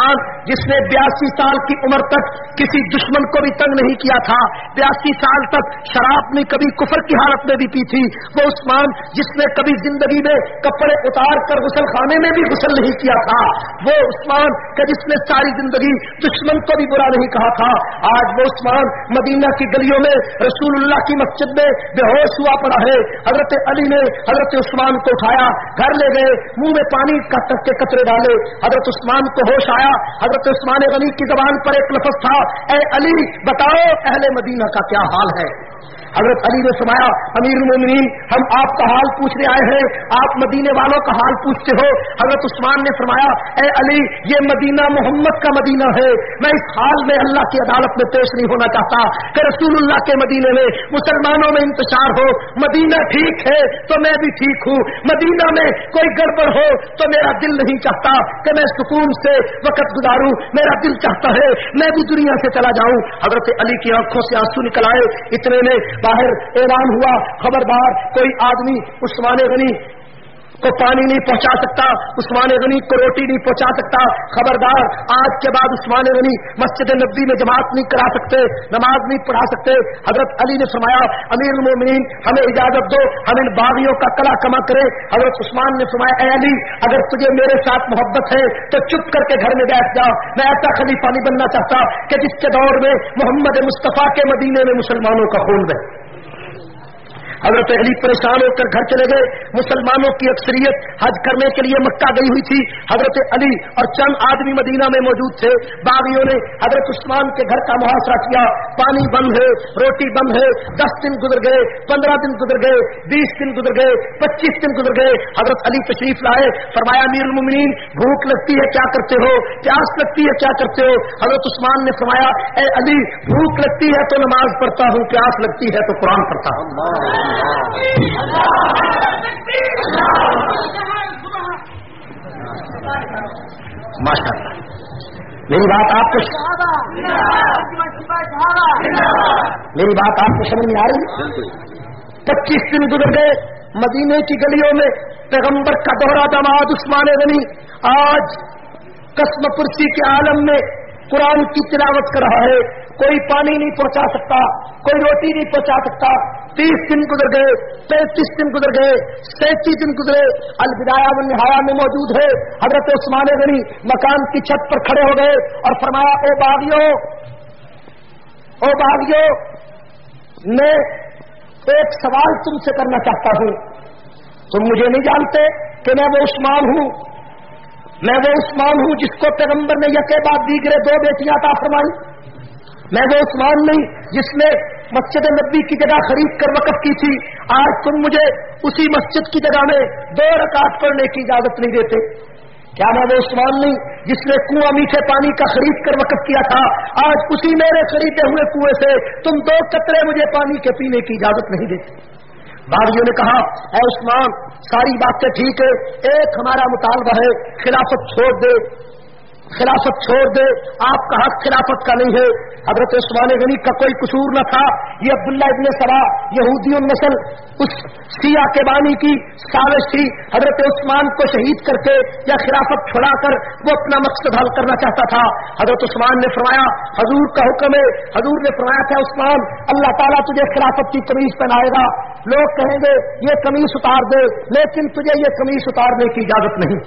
जिसने बयासी साल की उम्र तक किसी दुश्मन को भी तंग नहीं किया था, बयासी साल तक शराब ने कभी कुफर की हालत में भी पी थी, वो उस्मान जिसने कभी जिंदगी में कपड़े उतार कर गुसल खाने में भी गुसल नहीं किया था, वो उस्मान का जिसने सारी जिंदगी दुश्मन को भी बुरा नहीं कहा था, आज वो उस्मान मदीना की गलियों में रसूलुल्लाह की मस्जिद में बेहोश हुआ पड़ा है। हजरत अली ने हजरत उस्मान को उठाया, घर ले गए, मुंह में पानी का के कतरे डाले, हजरत उस्मान को होश आया। हजरत उस्मान गनी की जबान पर एक लफ्ज था, ए अली बताओ अहले मदीना का क्या हाल है। हजरत अली ने फरमाया, अमीरुल मोमिनीन हम आपका हाल पूछने आए हैं, आप मदीने वालों का हाल पूछते हो। हजरत उस्मान ने फरमाया, ए अली ये मदीना मोहम्मद का मदीना है, मैं इस हाल में अल्लाह की अदालत में पेश नहीं होना चाहता कि रसूलुल्लाह के मदीने में मुसलमानों में इंतशार हो। मदीना ठीक है तो मैं भी ठीक हूँ, मदीना में कोई गड़बड़ हो तो मेरा दिल नहीं चाहता कि मैं सुकून से वक्त गुजारूं, मेरा दिल चाहता है मैं भी दुनिया से चला जाऊं। हजरत अली की आंखों से आंसू निकल आए। इतने में बाहर ऐलान हुआ, खबरदार कोई आदमी उस्मान गनी को पानी नहीं पहुंचा सकता, उस्मान गनी को रोटी नहीं पहुंचा सकता, खबरदार आज के बाद उस्मान गनी मस्जिद नबी में जमात नहीं करा सकते, नमाज नहीं पढ़ा सकते। हजरत अली ने फरमाया, अमीरुल मोमिनीन हमें इजाजत दो, हम इन बागियों का कला कमा करें। हजरत उस्मान ने फरमाया, ए अली अगर तुझे मेरे साथ मोहब्बत है तो चुप करके घर में बैठ जा, मैं ऐसा खलीफा नहीं बनना चाहता कि जिसके दौर में मोहम्मद मुस्तफा के मदीने में मुसलमानों का खून बहे। हजरत अली परेशान होकर घर चले गए। मुसलमानों की अक्सरियत हज करने के लिए मक्का गई हुई थी। हजरत अली और चंद आदमी मदीना में मौजूद थे। बागियों ने हजरत उस्मान के घर का मुहासरा किया, पानी बंद है, रोटी बंद है। दस दिन गुजर गए, पंद्रह दिन गुजर गए, बीस दिन गुजर गए, पच्चीस दिन गुजर गए। हजरत अली तशरीफ लाए, फरमाया, अमीरुल मोमिनीन भूख लगती है क्या करते हो, प्यास लगती है क्या करते हो। हजरत उस्मान ने फरमाया, ए अली भूख लगती है तो नमाज पढ़ता हूँ, प्यास लगती है तो कुरान पढ़ता हूँ। माशाअल्लाह, मेरी बात आपको मेरी बात आपको समझ में आ रही? पच्चीस दिन गुजर गए, मदीने की गलियों में पैगंबर का दोहरा दामाद उस्मान गनी आज कसम पुरसी के आलम में कुरान की तिलावत कर रहा है। कोई पानी नहीं पहुंचा सकता, कोई रोटी नहीं पहुंचा सकता। तीस दिन गुजर गए, पैंतीस दिन गुजर गए, सैंतीस दिन गुजरे। अल बिदाया व निहाया में मौजूद है, हजरत उस्मान गनी मकान की छत पर खड़े हो गए और फरमाया, ओ बागियों, ओ बागियों, मैं एक सवाल तुमसे करना चाहता हूं। तुम मुझे नहीं जानते कि मैं वो उस्मान हूं, मैं वो उस्मान हूं जिसको पैगंबर ने यके बाद दीगरे दो बेटियां अता फरमाई। मैं वो उस्मान नहीं जिसने मस्जिद नबी की जगह खरीद कर वक़्फ की थी। आज तुम मुझे उसी मस्जिद की जगह में दो रकात पढ़ने की इजाजत नहीं देते। क्या मैं वो उस्मान नहीं जिसने कुआं मीठे पानी का खरीद कर वक़्फ किया था। आज उसी मेरे खरीदे हुए कुएं से तुम दो कतरे मुझे पानी के पीने की इजाजत नहीं देते। बागियों ने कहा, ऐ उस्मान सारी बातें ठीक है, एक हमारा मुतालबा है, खिलाफत छोड़ दे, खिलाफत छोड़ दे, आपका हक खिलाफत का नहीं है। हजरत उस्मान गनी का कोई कसूर न था। ये अब्दुल्ला इब्ने सबा यहूदियों नस्ल उस सिया के बानी की साजिश थी। हजरत उस्मान को शहीद करके या खिलाफत छुड़ाकर वो अपना मकसद हल करना चाहता था। हजरत उस्मान ने फरमाया, हजूर का हुक्म है। हजूर ने फरमाया था, उस्मान अल्लाह ताला तुझे खिलाफत की कमीज पहनाएगा। लोग कहेंगे ये कमीज उतार दे, लेकिन तुझे ये कमीज उतारने की इजाजत नहीं।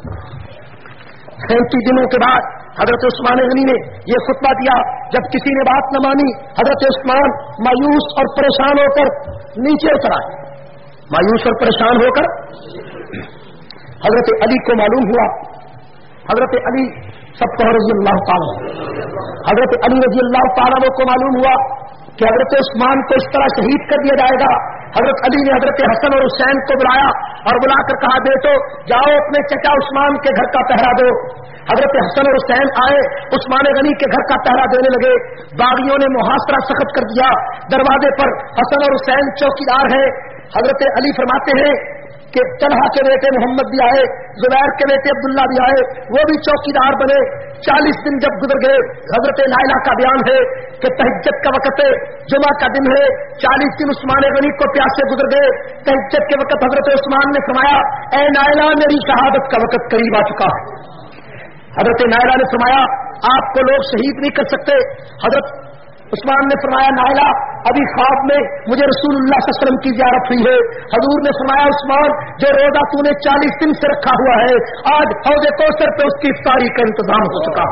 सैंतीस दिनों के बाद हजरत उस्मान गनी ने यह खुतबा दिया। जब किसी ने बात न मानी, हजरत उस्मान मायूस और परेशान होकर नीचे उतर आए। मायूस और परेशान होकर हजरत अली को मालूम हुआ, हजरत अली सबको रजी अल्लाह ताला हजरत अली रजी अल्लाह ताला को मालूम हुआ कि हजरत उस्मान को इस तरह शहीद कर दिया जाएगा। हजरत अली ने हजरत हसन और हुसैन को बुलाया और बुलाकर कहा, बेटो जाओ अपने चचा उस्मान के घर का पहरा दो। हजरत हसन और हुसैन आए, उस्मान गनी के घर का पहरा देने लगे। बागियों ने मुहासरा सख्त कर दिया। दरवाजे पर हसन और हुसैन चौकीदार है। हजरत अली फरमाते हैं कि तलहा के बेटे मोहम्मद भी आए, जुबैर के बेटे अब्दुल्ला भी आए, वो भी चौकीदार बने। चालीस दिन जब गुजर गए, हजरत नायला का बयान है कि तहज्जुद का वक्त है, जुमा का दिन है। चालीस दिन उस्मान गनी को प्यासे गुजर गए। तहज्जुद के वक्त हजरत उस्मान ने फरमाया, ए नायला मेरी शहादत का वक्त करीब आ चुका है। हजरत नायला ने फरमाया, آپ کو لوگ شہید نہیں کر سکتے. حضرت عثمان نے فرمایا نائلہ ابھی خواب میں مجھے رسول اللہ صلی اللہ علیہ وسلم کی زیارت ہوئی ہے. حضور نے فرمایا عثمان جو روزہ تو نے چالیس دن سے رکھا ہوا ہے آج حوض کوثر پہ اس کی افطاری کا انتظام ہو چکا.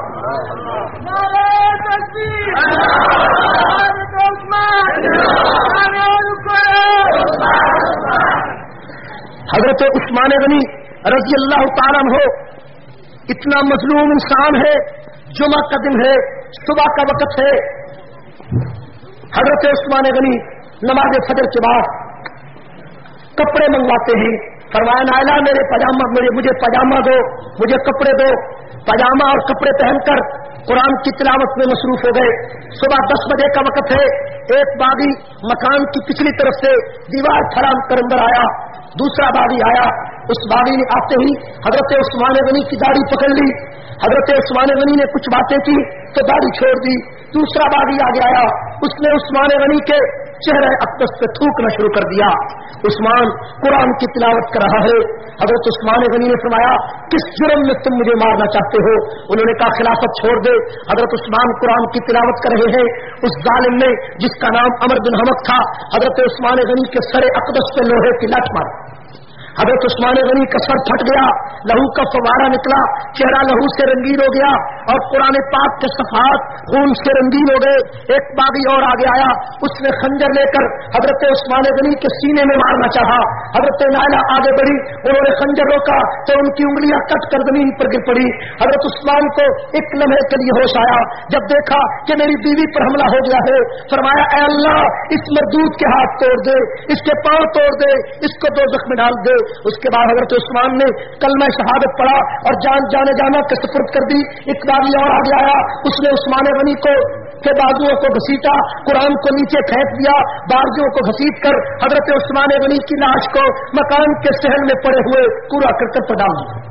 حضرت عثمان غنی رضی اللہ تعالیٰ عنہ اتنا مظلوم انسان ہے. جمعہ کا دن ہے, صبح کا وقت ہے. حضرت عثمان غنی نماز فجر کے بعد کپڑے منگواتے ہیں. فرمایا نائلہ میرے پاجامہ میرے مجھے پاجامہ دو, مجھے کپڑے دو. پاجامہ اور کپڑے پہن کر قرآن کی تلاوت میں مصروف ہو گئے. صبح دس بجے کا وقت ہے. ایک باغی مکان کی پچھلی طرف سے دیوار پھلان کر اندر آیا. دوسرا باغی آیا. اس باغی نے آتے ہی حضرت عثمان غنی کی داڑھی پکڑ لی. حضرت عثمان غنی نے کچھ باتیں کی تو داڑھی چھوڑ دی. دوسرا باغی آگے آیا. اس نے عثمان غنی کے چہرے اقدس پہ تھوکنا شروع کر دیا. عثمان قرآن کی تلاوت کر رہا ہے. حضرت عثمان غنی نے فرمایا کس جرم میں تم مجھے مارنا چاہتے ہو؟ انہوں نے کہا خلافت چھوڑ دے. حضرت عثمان قرآن کی تلاوت کر رہے ہیں. اس ظالم نے جس کا نام عمر بن حمق تھا حضرت عثمان غنی کے سر اقدس پہ لوہے کی لٹ مار. حضرت عثمان غنی کا سر پھٹ گیا, لہو کا فوارہ نکلا, چہرہ لہو سے رنگین ہو گیا اور قرآن پاک کے صفحات خون سے رنگین ہو گئے. ایک باغی اور آگے آیا. اس نے خنجر لے کر حضرت عثمان غنی کے سینے میں مارنا چاہا. حضرت نائلہ آگے بڑھی, انہوں نے خنجر روکا تو ان کی انگلیاں کٹ کر زمین پر گر پڑی. حضرت عثمان کو ایک لمحے کے لیے ہوش آیا. جب دیکھا کہ میری بیوی پر حملہ ہو گیا ہے, فرمایا اے اللہ اس مردود کے ہاتھ توڑ دے, اس کے پاؤں توڑ دے, اس کو دوزخ میں ڈال دے. اس کے بعد حضرت عثمان نے کلمہ شہادت پڑھا اور جان جانے جانا کے سپرد کر دی. ایک باغی اور آگے آیا. اس نے عثمان غنی کو کے بازوؤں کو گھسیٹا, قرآن کو نیچے پھینک دیا, بازوؤں کو گھسیٹ کر حضرت عثمان غنی کی لاش کو مکان کے صحن میں پڑے ہوئے کوڑا کرکٹ پر ڈال دیا.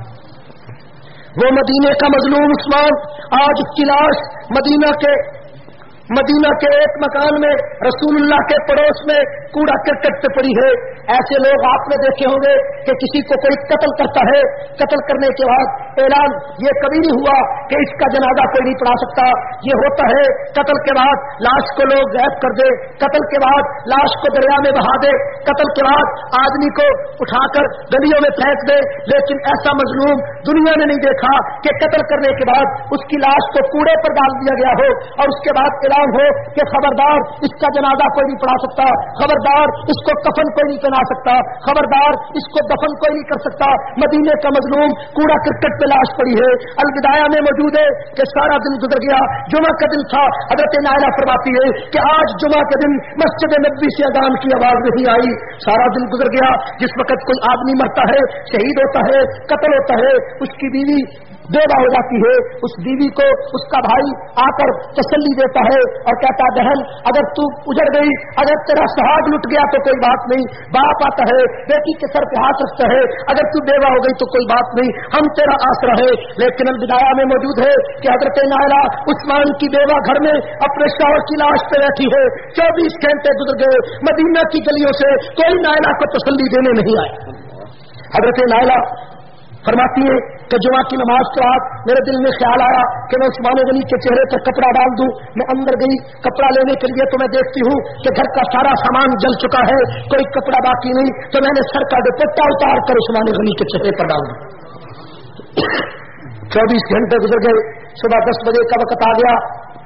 وہ مدینے کا مظلوم عثمان آج اس کی لاش مدینہ کے مدینہ کے ایک مکان میں رسول اللہ کے پڑوس میں کوڑا کرکٹ پہ پڑی ہے. ایسے لوگ آپ نے دیکھے ہوں گے کہ کسی کو کوئی قتل کرتا ہے, قتل کرنے کے بعد اعلان یہ کبھی نہیں ہوا کہ اس کا جنازہ کوئی نہیں پڑھا سکتا. یہ ہوتا ہے قتل کے بعد لاش کو لوگ غائب کر دے, قتل کے بعد لاش کو دریا میں بہا دے, قتل کے بعد آدمی کو اٹھا کر گلیوں میں پھینک دے. لیکن ایسا مظلوم دنیا نے نہیں دیکھا کہ قتل کرنے کے بعد اس کی لاش کو کوڑے پر ڈال دیا گیا ہو اور اس کے بعد اعلان ہو کہ خبردار اس کا جنازہ کوئی نہیں پڑھا سکتا, خبردار اس کو کفن کوئی نہیں پہنا سکتا, خبردار اس کو دفن کوئی نہیں کر سکتا. مدینے کا مظلوم کوڑا کرکٹ پہ لاش پڑی ہے. الوداع میں موجود ہے کہ سارا دن گزر گیا, جمعہ کا دن تھا. حضرت نائلہ فرماتی ہے کہ آج جمعہ کے دن مسجد نبوی سے اذان کی آواز نہیں آئی. سارا دن گزر گیا. جس وقت کوئی آدمی مرتا ہے, شہید ہوتا ہے, قتل ہوتا ہے, اس کی بیوی بیوہ ہو جاتی ہے. اس بیوی کو اس کا بھائی آ کر تسلی دیتا ہے اور کہتا ہے بہن اگر تو اجڑ گئی, اگر تیرا سہاگ لٹ گیا تو کوئی بات نہیں. باپ آتا ہے بیٹی کے سر پہ ہاتھ رکھتا ہے, اگر تو بیوہ ہو گئی تو کوئی بات نہیں, ہم تیرا آسرا ہے. لیکن الوداع میں موجود ہے کہ حضرت نائلہ عثمان کی بیوہ گھر میں اپنے شوہر کی لاش پہ بیٹھی ہے. چوبیس گھنٹے گزر گئے, مدینہ کی گلیوں سے کوئی نائلہ کو تسلی دینے نہیں آئے. حضرت نائلہ فرماتی ہے کہ جمعہ کی نماز کے بعد میرے دل میں خیال آیا کہ میں عثمان غنی کے چہرے پر کپڑا ڈال دوں. میں اندر گئی کپڑا لینے کے لیے تو میں دیکھتی ہوں کہ گھر کا سارا سامان جل چکا ہے, کوئی کپڑا باقی نہیں. تو میں نے سر کا دوپٹہ اتار کر عثمان غنی کے چہرے پر ڈال دوں. چوبیس گھنٹے گزر گئے, صبح دس بجے کا وقت آ گیا.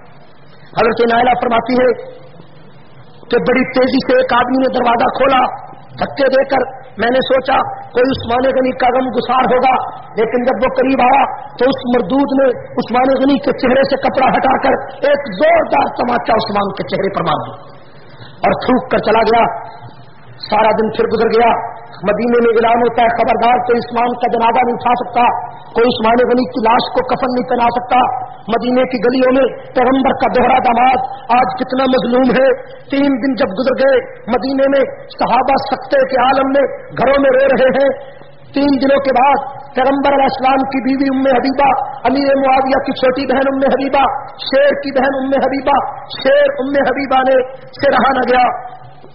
حضرت نائلہ فرماتی ہے کہ بڑی تیزی سے ایک آدمی نے دروازہ کھولا. دھکے دے کر میں نے سوچا کوئی عثمان غنی کا غم گسار ہوگا, لیکن جب وہ قریب آیا تو اس مردود نے عثمان غنی کے چہرے سے کپڑا ہٹا کر ایک زوردار تماچا عثمان کے چہرے پر مار دیا اور تھوک کر چلا گیا. سارا دن پھر گزر گیا. مدینے میں اعلان ہوتا ہے خبردار کوئی عثمان کا جنازہ نہیں اٹھا سکتا, کوئی عثمان غنی کی لاش کو کفن نہیں پہنا سکتا. مدینے کی گلیوں میں پیغمبر کا دوہرا داماد آج کتنا مظلوم ہے. تین دن جب گزر گئے, مدینے میں صحابہ سکتے کے عالم میں گھروں میں رو رہے ہیں. تین دنوں کے بعد پیغمبر علیہ السلام کی بیوی ام حبیبہ, امیر معاویہ کی چھوٹی بہن ام حبیبہ, شیر کی بہن ام حبیبہ, شیر ام حبیبہ نے سے رہا نہ گیا.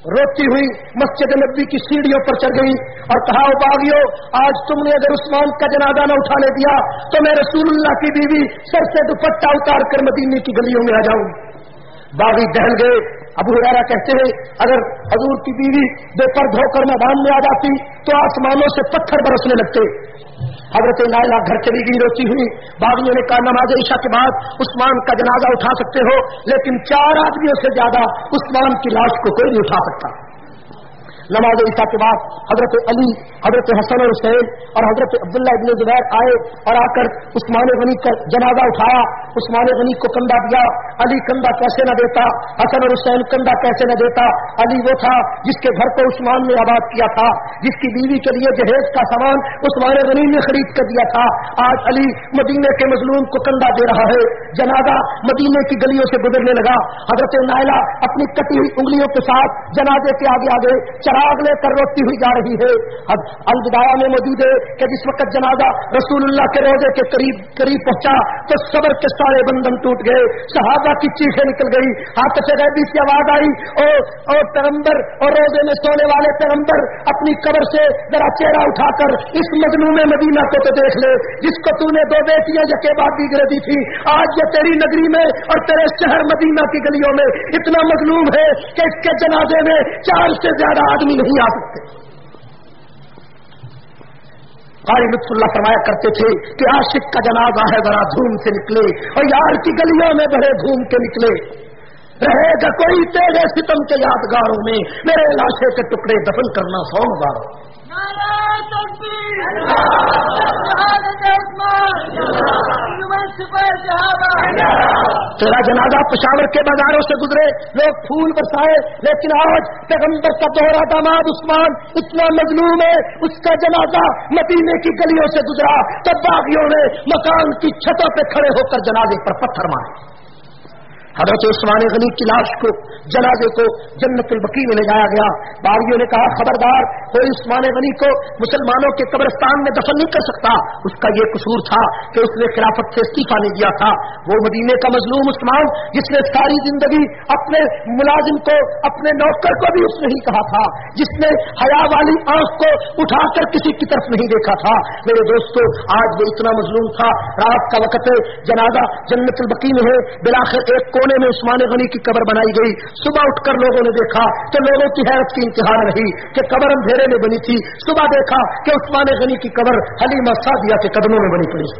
روتی ہوئی مسجد نبوی کی سیڑھیوں پر چڑھ گئی اور کہا او باغیوں، آج تم نے اگر عثمان کا جنازہ نہ اٹھانے دیا تو میں رسول اللہ کی بیوی سر سے دوپٹہ اتار کر مدینے کی گلیوں میں آ جاؤں۔ باغی دہل گئے۔ ابو ہریرہ کہتے ہیں اگر حضور کی بیوی بے پرد ہو کر میدان میں آ جاتی تو آسمانوں سے پتھر برسنے لگتے۔ حضرت نائلہ گھر چلی گئی روتی ہوئی۔ باغیوں نے کہا نماز عشاء کے بعد عثمان کا جنازہ اٹھا سکتے ہو، لیکن چار آدمیوں سے زیادہ عثمان کی لاش کو کوئی نہیں اٹھا سکتا۔ نماز عشاء کے بعد حضرت علی، حضرت حسن اور حسین اور حضرت عبداللہ ابن زبیر آئے اور آ کر عثمان غنی کا جنازہ اٹھایا۔ عثمان غنی کو کندھا دیا۔ علی کندھا کیسے نہ دیتا، حسن اور حسین کندھا کیسے نہ دیتا۔ علی وہ تھا جس کے گھر کو عثمان نے آباد کیا تھا، جس کی بیوی کے لیے جہیز کا سامان عثمان غنی نے خرید کر دیا تھا۔ آج علی مدینے کے مظلوم کو کندھا دے رہا ہے۔ جنازہ مدینے کی گلیوں سے گزرنے لگا۔ حضرت نائلہ اپنی کٹی ہوئی انگلیوں کے ساتھ جنازے کے آگے آگے چراغ لے کر روتی ہوئی جا رہی ہے۔ الوداع میں موجود ہے کہ جس وقت جنازہ رسول اللہ کے روضے کے قریب قریب پہنچا تو صبر کے سارے بندھن ٹوٹ گئے، صحابہ کی چیخیں نکل گئی، ہاتھ سے غیبی سے آواز آئی او او پیغمبر اور روضے میں سونے والے پیغمبر، اپنی قبر سے ذرا چہرہ اٹھا کر اس مظلوم مدینہ کو تو دیکھ لے جس کو تو نے دو بیٹیاں یکے بعد دیگرے دی تھی۔ آج یہ تیری نگری میں اور تیرے شہر مدینہ کی گلیوں میں اتنا مظلوم ہے کہ اس کے جنازے میں چار سے زیادہ آدمی نہیں آ سکتے۔ قاری لطف اللہ فرمایا کرتے تھے کہ عاشق کا جنازہ ہے ذرا دھوم سے نکلے اور یار کی گلیوں میں بڑے گھوم کے نکلے، رہے گا کوئی تیرے ستم کے یادگاروں میں، میرے لاشے کے ٹکڑے دفن کرنا سوموار۔ تیرا جنازہ پشاور کے بازاروں سے گزرے، لوگ پھول برسائے، لیکن آج پیغمبر کا دوہرا داماد عثمان اتنا مظلوم ہے، اس کا جنازہ مدینے کی گلیوں سے گزرا تو باغیوں نے مکان کی چھتوں پہ کھڑے ہو کر جنازے پر پتھر مارے۔ حضرت عثمان غنی کی لاش کو، جنازے کو جنت البقیع میں لے جایا گیا۔ باغیوں نے کہا خبردار، کوئی عثمان غنی کو مسلمانوں کے قبرستان میں دفن نہیں کر سکتا۔ اس کا یہ قصور تھا کہ اس نے خلافت سے استعفیٰ نہیں دیا تھا۔ وہ مدینے کا مظلوم عثمان جس نے ساری زندگی اپنے ملازم کو، اپنے نوکر کو بھی اس نے ہی کہا تھا، جس نے حیا والی آنکھ کو اٹھا کر کسی کی طرف نہیں دیکھا تھا۔ میرے دوستو، آج وہ اتنا مظلوم تھا، رات کا وقت ہے، جنازہ جنت البقیع میں ہے، بلاخر ایک کونے میں عثمان غنی کی قبر بنائی گئی۔ صبح اٹھ کر لوگوں نے دیکھا تو لوگوں کی حیرت کی انتہا نہ رہی کہ قبر اندھیرے میں بنی تھی۔ صبح دیکھا کہ عثمان غنی کی قبر حلیمہ سعدیہ کے قدموں میں بنی پڑی۔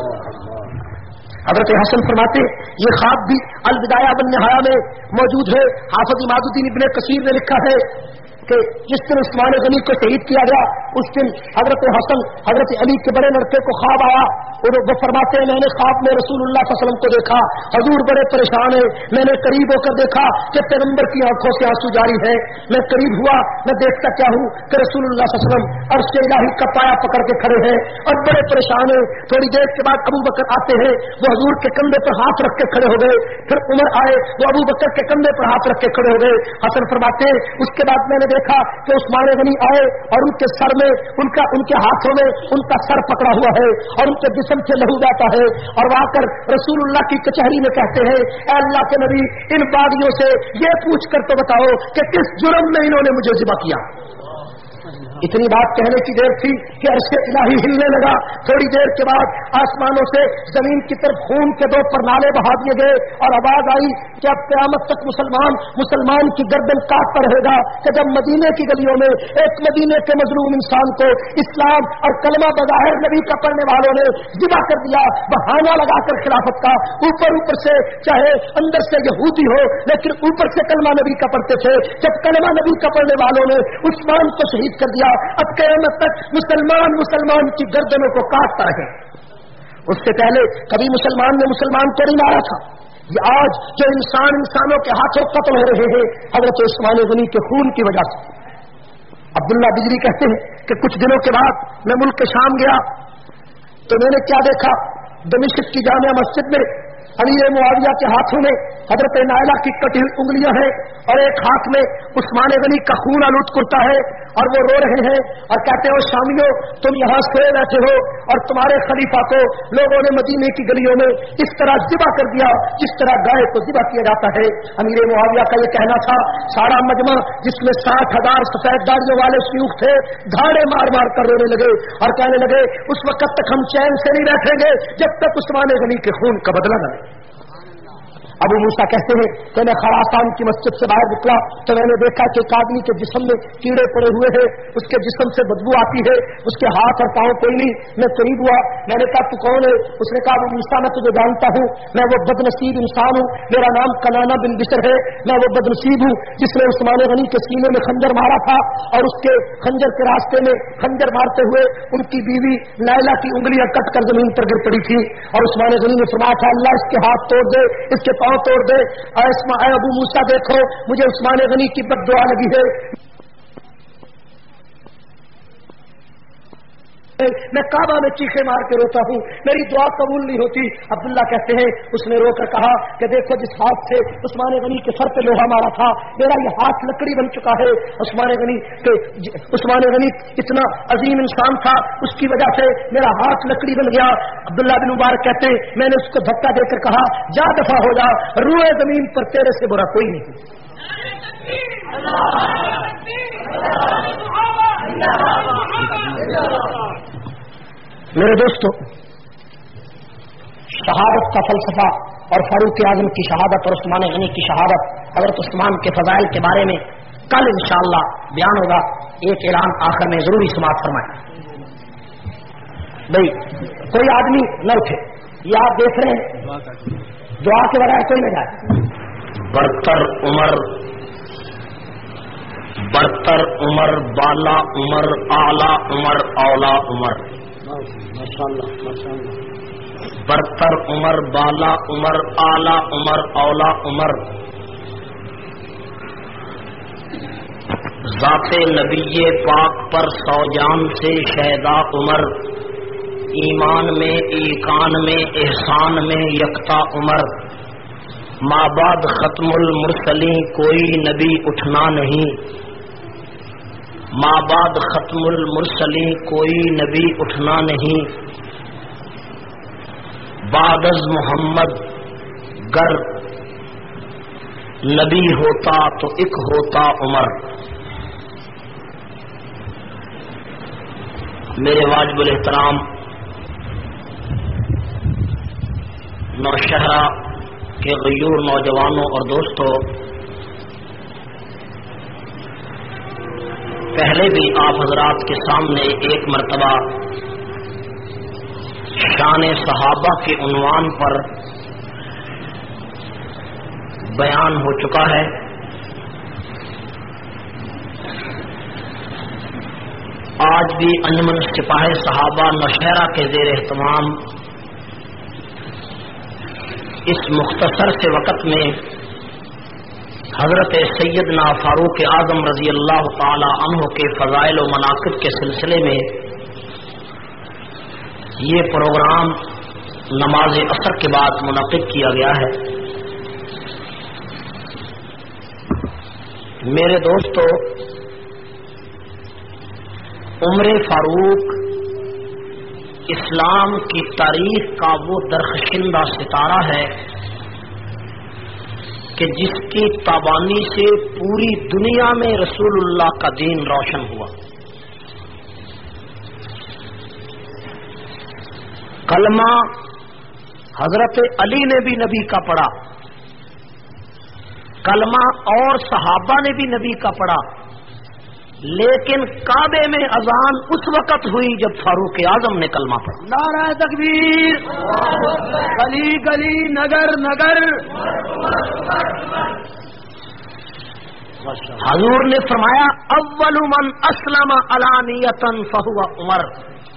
حضرت حسن فرماتے یہ خواب بھی الوداع والنہایہ میں موجود ہے۔ حافظ عماد الدین ابن کثیر نے لکھا ہے کہ جس دن عثمان غنی کو شہید کیا گیا اس دن حضرت حسن حضرت علی کے بڑے لڑکے کو خواب آیا اور وہ فرماتے ہیں میں نے خواب میں رسول اللہ صلی اللہ علیہ وسلم کو دیکھا، حضور بڑے پریشان ہیں، میں نے قریب ہو کر دیکھا کہ پیغمبر کی آنکھوں سے آنسو جاری ہے، میں قریب ہوا، میں دیکھتا کیا ہوں کہ رسول اللہ صلی اللہ علیہ وسلم عرش الہی کا پایا پکڑ کے کھڑے ہیں اور بڑے پریشان ہیں۔ تھوڑی دیر کے بعد ابو بکر آتے ہیں، وہ حضور کے کندھے پر ہاتھ رکھ کے کھڑے ہو گئے، پھر عمر آئے، وہ ابو بکر کے کندھے پر ہاتھ رکھ کے کھڑے ہو گئے۔ حسن فرماتے ہیں اس کے بعد میں نے دیکھا کہ عثمان غنی آئے اور ان کے سر میں ان کا ان کے ہاتھوں میں ان کا سر پکڑا ہوا ہے اور ان کے جسم سے لہو جاتا ہے، اور وہ آ کر رسول اللہ کی کچہری میں کہتے ہیں اے اللہ کے نبی ان باغیوں سے یہ پوچھ کر تو بتاؤ کہ کس جرم میں انہوں نے مجھے ذبح کیا۔ اتنی بات کہنے کی دیر تھی کہ عرش الہی ہلنے لگا۔ تھوڑی دیر کے بعد آسمانوں سے زمین کی طرف خون کے دو پرنالے بہا دیے گئے اور آواز آئی کہ اب قیامت تک مسلمان مسلمان کی گردن کاٹتا رہے گا کہ جب مدینے کی گلیوں میں ایک مدینے کے مظلوم انسان کو اسلام اور کلمہ بظاہر نبی کا پڑھنے والوں نے ذبح کر دیا، بہانہ لگا کر خلافت کا، اوپر اوپر سے چاہے اندر سے یہودی ہو لیکن اوپر سے کلمہ نبی کا پڑھتے تھے۔ جب کلمہ نبی کا پڑھنے والوں نے عثمان کو شہید کر دیا، اب قیامت تک مسلمان مسلمان کی گردنوں کو کاٹتا رہے۔ اس سے پہلے کبھی مسلمان نے مسلمان کو نہیں مارا تھا۔ یہ آج جو انسان انسانوں کے ہاتھوں قتل ہو رہے ہیں حضرت عثمان غنی کے خون کی وجہ سے۔ عبداللہ بجری کہتے ہیں کہ کچھ دنوں کے بعد میں ملک شام گیا تو میں نے کیا دیکھا، دمشق کی جامع مسجد میں امیر معاویہ کے ہاتھوں میں حضرت نائلہ کی کٹی ہوئی انگلیاں ہیں اور ایک ہاتھ میں عثمان غنی کا خون آلود کرتا ہے اور وہ رو رہے ہیں اور کہتے ہو شامیوں تم یہاں سوئے بیٹھے ہو اور تمہارے خلیفہ کو لوگوں نے مدینے کی گلیوں میں اس طرح ذبح کر دیا جس طرح گائے کو ذبح کیا جاتا ہے. امیر معاویہ کا یہ کہنا تھا سارا مجمع جس میں ساٹھ ہزار سفید داڑیوں والے شیوخ تھے دھاڑے مار مار کر رونے لگے اور کہنے لگے اس وقت تک ہم چین سے نہیں بیٹھیں گے جب تک عثمان غنی کے خون کا بدلہ نہ لیں. ابو موسیٰ کہتے ہیں کہ میں خراسان کی مسجد سے باہر نکلا تو میں نے دیکھا کہ ایک آدمی کے جسم میں کیڑے پڑے ہوئے ہیں, اس کے جسم سے بدبو آتی ہے, اس کے ہاتھ اور پاؤں کوئی نہیں. میں قریب ہوا, میں نے کہا تو کون ہے؟ اس نے کہا ابو موسیٰ میں تجھے جانتا ہوں, میں وہ بد نصیب انسان ہوں, میرا نام کنانہ بن بشر ہے, میں وہ بد نصیب ہوں جس نے عثمان غنی کے سینے میں خنجر مارا تھا اور اس کے خنجر کے راستے میں خنجر مارتے ہوئے ان کی بیوی نائلہ کی انگلیاں کٹ کر زمین پر گر پڑی تھی اور عثمان غنی نے فرمایا تھا اللہ اس کے ہاتھ توڑ دے, اس کے توڑ دے. اے ابو موسیٰ دیکھو مجھے عثمان غنی کی بد دعا لگی ہے, میں کعبہ میں چیخے مار کے روتا ہوں, میری دعا قبول نہیں ہوتی. عبداللہ کہتے ہیں اس نے رو کر کہا کہ دیکھو جس ہاتھ سے عثمان غنی کے سر پہ لوہا مارا تھا میرا یہ ہاتھ لکڑی بن چکا ہے. عثمان غنی کے عثمان غنی اتنا عظیم انسان تھا, اس کی وجہ سے میرا ہاتھ لکڑی بن گیا. عبداللہ بن مبارک کہتے ہیں میں نے اس کو دھکا دے کر کہا جا دفع ہو جا, روئے زمین پر تیرے سے برا کوئی نہیں. میرے دوستو شہادت کا فلسفہ اور فاروق اعظم کی شہادت اور عثمان غنی کی شہادت حضرت عثمان کے فضائل کے بارے میں کل انشاءاللہ بیان ہوگا. ایک اعلان آخر میں ضروری سماعت فرمائیں. بھائی کوئی آدمی نہ اٹھے, یہ آپ دیکھ رہے ہیں دعا کے بغیر کوئی نہ جائے. برتر عمر برتر عمر بالا عمر اعلی عمر اولا عمر. برتر عمر بالا عمر اعلی عمر اولا عمر. ذات نبی پاک پر سو جان سے شہدا عمر, ایمان میں ایقان میں احسان میں یکتا عمر. مابعد ختم المرسلین کوئی نبی اٹھنا نہیں, مابعد ختم المرسلین کوئی نبی اٹھنا نہیں. بعد از محمد گر نبی ہوتا تو ایک ہوتا عمر. میرے واجب الاحترام نوشہرہ کے غیور نوجوانوں اور دوستوں, پہلے بھی آپ حضرات کے سامنے ایک مرتبہ شان صحابہ کے عنوان پر بیان ہو چکا ہے. آج بھی انجمن سپاہ صحابہ نوشہرہ کے زیر اہتمام اس مختصر سے وقت میں حضرت سیدنا فاروق اعظم رضی اللہ تعالی عنہ کے فضائل و مناقب کے سلسلے میں یہ پروگرام نماز عصر کے بعد منعقد کیا گیا ہے. میرے دوستو, عمر فاروق اسلام کی تاریخ کا وہ درخشندہ ستارہ ہے کہ جس کی تابانی سے پوری دنیا میں رسول اللہ کا دین روشن ہوا. کلمہ حضرت علی نے بھی نبی کا پڑھا, کلمہ اور صحابہ نے بھی نبی کا پڑھا, لیکن کعبے میں اذان اس وقت ہوئی جب فاروق اعظم نے کلمہ پڑھا. نعرہ تکبیر, گلی گلی نگر نگر. حضور نے فرمایا اول من اسلم علانیۃ فہو عمر,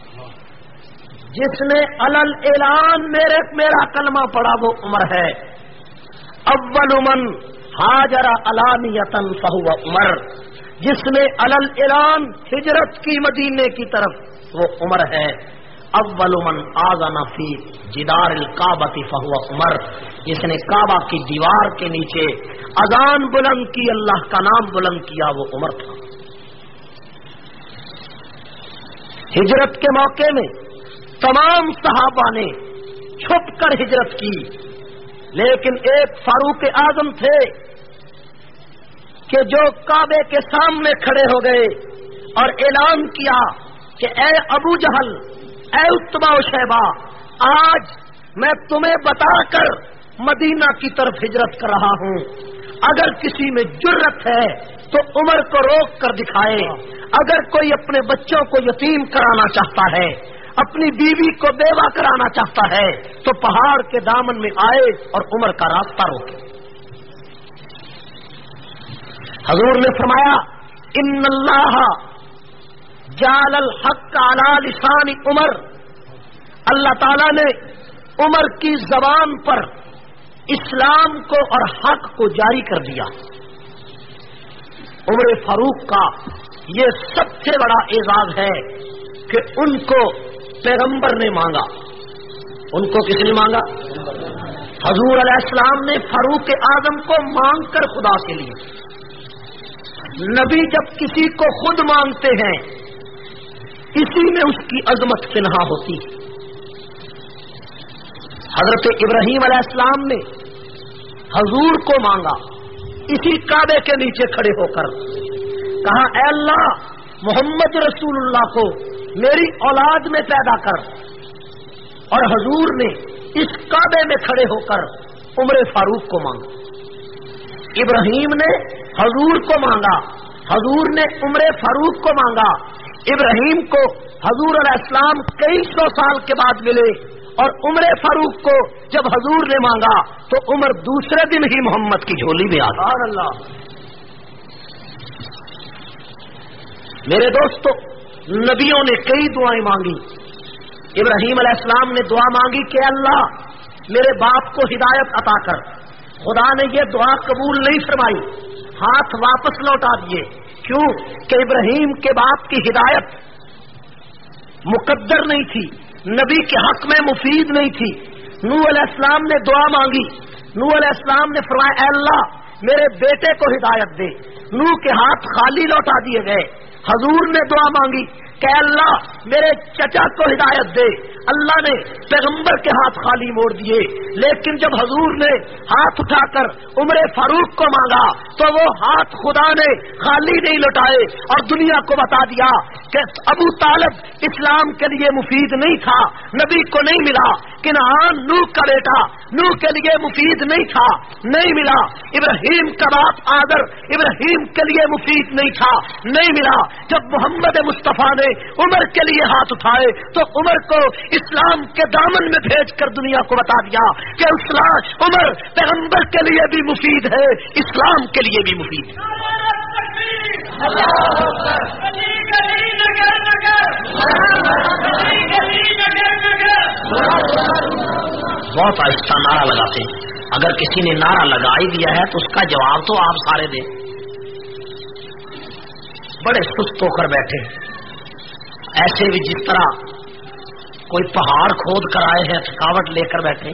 جس نے علل اعلان میرے میرا کلمہ پڑھا وہ عمر ہے. اول من ہاجر علانیۃ فہو عمر, جس نے علل اعلان ہجرت کی مدینے کی طرف وہ عمر ہے. اول من آذن فی جدار الکعبۃ فہو عمر، جس نے کعبہ کی دیوار کے نیچے اذان بلند کی، اللہ کا نام بلند کیا، وہ عمر تھا۔ ہجرت کے موقع میں تمام صحابہ نے چھپ کر ہجرت کی، لیکن ایک فاروق اعظم تھے کہ جو کعبے کے سامنے کھڑے ہو گئے اور اعلان کیا کہ اے ابو جہل، اے عتبہ و شیبہ، آج میں تمہیں بتا کر مدینہ کی طرف ہجرت کر رہا ہوں، اگر کسی میں جرت ہے تو عمر کو روک کر دکھائے، اگر کوئی اپنے بچوں کو یتیم کرانا چاہتا ہے، اپنی بیوی کو بیوہ کرانا چاہتا ہے تو پہاڑ کے دامن میں آئے اور عمر کا راستہ روکے۔ حضور نے فرمایا ان اللہ جعل الحق علی لسان عمر، اللہ تعالی نے عمر کی زبان پر اسلام کو اور حق کو جاری کر دیا۔ عمر فاروق کا یہ سب سے بڑا اعزاز ہے کہ ان کو پیغمبر نے مانگا۔ ان کو کس نے مانگا؟ حضور علیہ السلام نے فاروق اعظم کو مانگ کر خدا کے لیے۔ نبی جب کسی کو خود مانگتے ہیں اسی میں اس کی عظمت پنہا ہوتی ہے۔ حضرت ابراہیم علیہ السلام نے حضور کو مانگا اسی کعبے کے نیچے کھڑے ہو کر، کہا اے اللہ محمد رسول اللہ کو میری اولاد میں پیدا کر، اور حضور نے اس کعبے میں کھڑے ہو کر عمر فاروق کو مانگا۔ ابراہیم نے حضور کو مانگا، حضور نے عمر فاروق کو مانگا۔ ابراہیم کو حضور علیہ السلام کئی سو سال کے بعد ملے، اور عمر فاروق کو جب حضور نے مانگا تو عمر دوسرے دن ہی محمد کی جھولی میں آ گیا۔ اللہ میرے دوستو، نبیوں نے کئی دعائیں مانگی۔ ابراہیم علیہ السلام نے دعا مانگی کہ اللہ میرے باپ کو ہدایت عطا کر، خدا نے یہ دعا قبول نہیں فرمائی، ہاتھ واپس لوٹا دیے۔ کیوں کہ ابراہیم کے باپ کی ہدایت مقدر نہیں تھی، نبی کے حق میں مفید نہیں تھی۔ نوح علیہ السلام نے دعا مانگی، نوح علیہ السلام نے فرمایا اے اللہ میرے بیٹے کو ہدایت دے، نوح کے ہاتھ خالی لوٹا دیے گئے۔ حضور نے دعا مانگی کہ اللہ میرے چچا کو ہدایت دے، اللہ نے پیغمبر کے ہاتھ خالی موڑ دیے۔ لیکن جب حضور نے ہاتھ اٹھا کر عمر فاروق کو مانگا تو وہ ہاتھ خدا نے خالی نہیں لوٹائے اور دنیا کو بتا دیا کہ ابو طالب اسلام کے لیے مفید نہیں تھا، نبی کو نہیں ملا۔ کنعان نوح کا بیٹا نوح کے لیے مفید نہیں تھا، نہیں ملا۔ ابراہیم کا باپ آدر ابراہیم کے لیے مفید نہیں تھا، نہیں ملا۔ جب محمد مصطفیٰ نے عمر کے لیے ہاتھ اٹھائے تو عمر کو اسلام کے دامن میں بھیج کر دنیا کو بتا دیا کہ اسلام عمر پیغمبر کے لیے بھی مفید ہے، اسلام کے لیے بھی مفید ہے۔ بہت آہستہ نعرہ لگاتے ہیں، اگر کسی نے نعرہ لگا ہی دیا ہے تو اس کا جواب تو آپ سارے دیں۔ بڑے سست ہو کر بیٹھے، ایسے بھی جس طرح کوئی پہاڑ کھود کر آئے ہیں، تھکاوٹ لے کر بیٹھے۔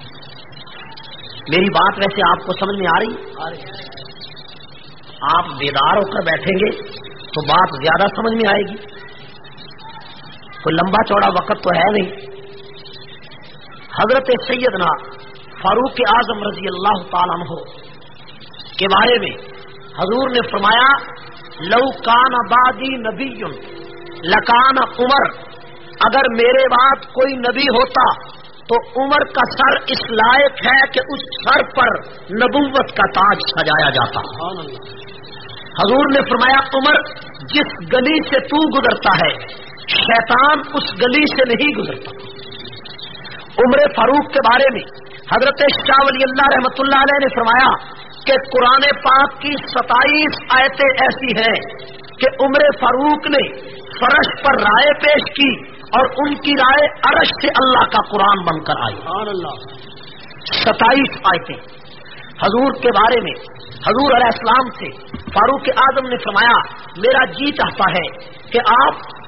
میری بات ویسے آپ کو سمجھ میں آ رہی؟ آپ بیدار ہو کر بیٹھیں گے تو بات زیادہ سمجھ میں آئے گی۔ کوئی لمبا چوڑا وقت تو ہے نہیں۔ حضرت سیدنا فاروق اعظم رضی اللہ تعالیٰ عنہ کے بارے میں حضور نے فرمایا لو کان بعدی نبی لکان عمر، اگر میرے بعد کوئی نبی ہوتا تو عمر کا سر اس لائق ہے کہ اس سر پر نبوت کا تاج سجایا جاتا۔ حضور نے فرمایا عمر جس گلی سے تو گزرتا ہے شیطان اس گلی سے نہیں گزرتا۔ عمر فاروق کے بارے میں حضرت شاہ ولی اللہ رحمۃ اللہ علیہ نے فرمایا کہ قرآن پاک کی ستائیس آیتیں ایسی ہیں کہ عمر فاروق نے فرش پر رائے پیش کی اور ان کی رائے عرش سے اللہ کا قرآن بن کر آئی۔ ستائیس آیتیں حضور کے بارے میں حضور علیہ السلام سے فاروق اعظم نے فرمایا میرا جی چاہتا ہے کہ آپ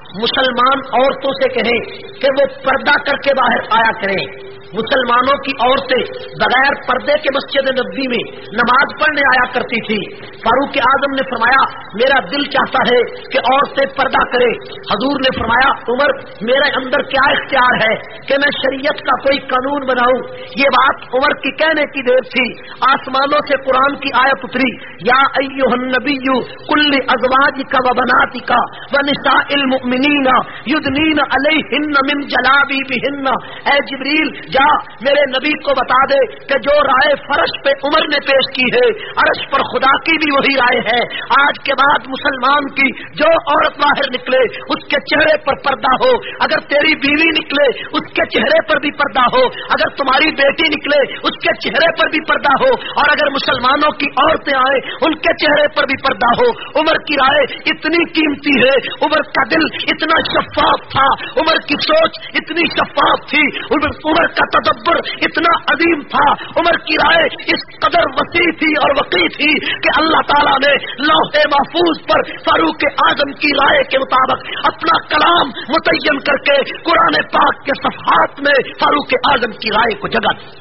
مسلمان عورتوں سے کہیں کہ وہ پردہ کر کے باہر آیا کریں. مسلمانوں کی عورتیں بغیر پردے کے مسجد نبوی میں نماز پڑھنے آیا کرتی تھی. فاروق اعظم نے فرمایا میرا دل چاہتا ہے کہ عورتیں پردہ کریں. حضور نے فرمایا عمر میرے اندر کیا اختیار ہے کہ میں شریعت کا کوئی قانون بناؤں. یہ بات عمر کی کہنے کی دیر تھی. آسمانوں سے قرآن کی آیت اتری یا ایھا النبی کل ازواجک و بناتک و نساء المؤمنین یدنین علیہن من جلابیبہن. اے جبریل جا میرے نبی کو بتا دے کہ جو رائے فرش پہ عمر نے پیش کی ہے عرش پر خدا کی بھی وہی رائے ہے. آج کے بعد مسلمان کی جو عورت باہر نکلے اس کے چہرے پر پردہ ہو. اگر تیری بیوی نکلے اس کے چہرے پر بھی پردہ ہو. اگر تمہاری بیٹی نکلے اس کے چہرے پر بھی پردہ ہو. اور اگر مسلمانوں کی عورتیں آئیں ان کے چہرے پر بھی پردہ ہو. عمر کی رائے اتنی قیمتی ہے. عمر کا دل اتنا شفاف تھا. عمر کی سوچ اتنی شفاف تھی. عمر, عمر کا تدبر اتنا عظیم تھا. عمر کی رائے اس قدر وسیع تھی اور وقیع تھی کہ اللہ تعالیٰ نے لوح محفوظ پر فاروق اعظم کی رائے کے مطابق اپنا کلام متعین کر کے قرآن پاک کے صفحات میں فاروق اعظم کی رائے کو جگہ دی.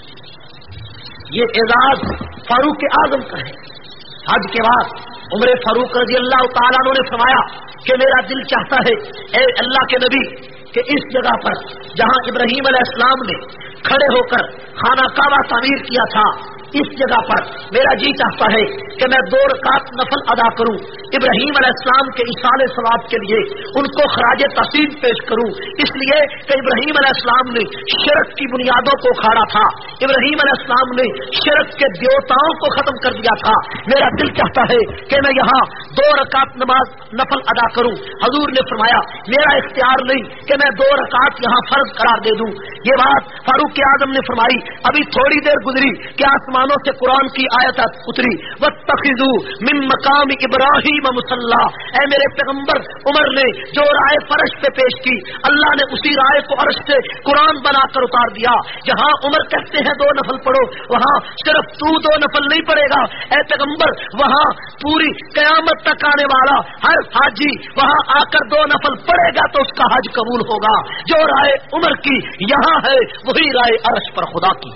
یہ اعزاز فاروق اعظم کا ہے. حج کے بعد عمر فاروق رضی اللہ تعالیٰ عنہ نے فرمایا کہ میرا دل چاہتا ہے اے اللہ کے نبی کہ اس جگہ پر جہاں ابراہیم علیہ السلام نے کھڑے ہو کر خانہ کعبہ تعمیر کیا تھا اس جگہ پر میرا جی چاہتا ہے کہ میں دو رکعت نفل ادا کروں. ابراہیم علیہ السلام کے ایصال ثواب کے لیے ان کو خراج تحسین پیش کروں. اس لیے کہ ابراہیم علیہ السلام نے شرک کی بنیادوں کو اکھاڑا تھا. ابراہیم علیہ السلام نے شرک کے دیوتاؤں کو ختم کر دیا تھا. میرا دل چاہتا ہے کہ میں یہاں دو رکعت نماز نفل ادا کروں. حضور نے فرمایا میرا اختیار نہیں کہ میں دو رکعت یہاں فرض قرار دے دوں. یہ بات فاروق اعظم نے فرمائی. ابھی تھوڑی دیر گزری کہ آسمانوں سے قرآن کی آیت اتری واتخذوا من مقام ابراہیم مصلی. اے میرے پیغمبر عمر نے جو رائے فرش پہ پیش کی اللہ نے اسی رائے کو عرش سے قرآن بنا کر اتار دیا. جہاں عمر کہتے ہیں دو نفل پڑھو وہاں صرف تو دو نفل نہیں پڑھے گا اے پیغمبر. وہاں پوری قیامت تک آنے والا ہر حاجی وہاں آ کر دو نفل پڑھے گا تو اس کا حج قبول ہوگا. جو رائے عمر کی یہاں ہے وہی رائے عرش پر خدا کی.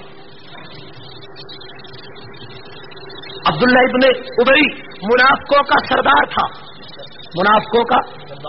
عبداللہ ابن ابی منافقوں کا سردار تھا. منافقوں کا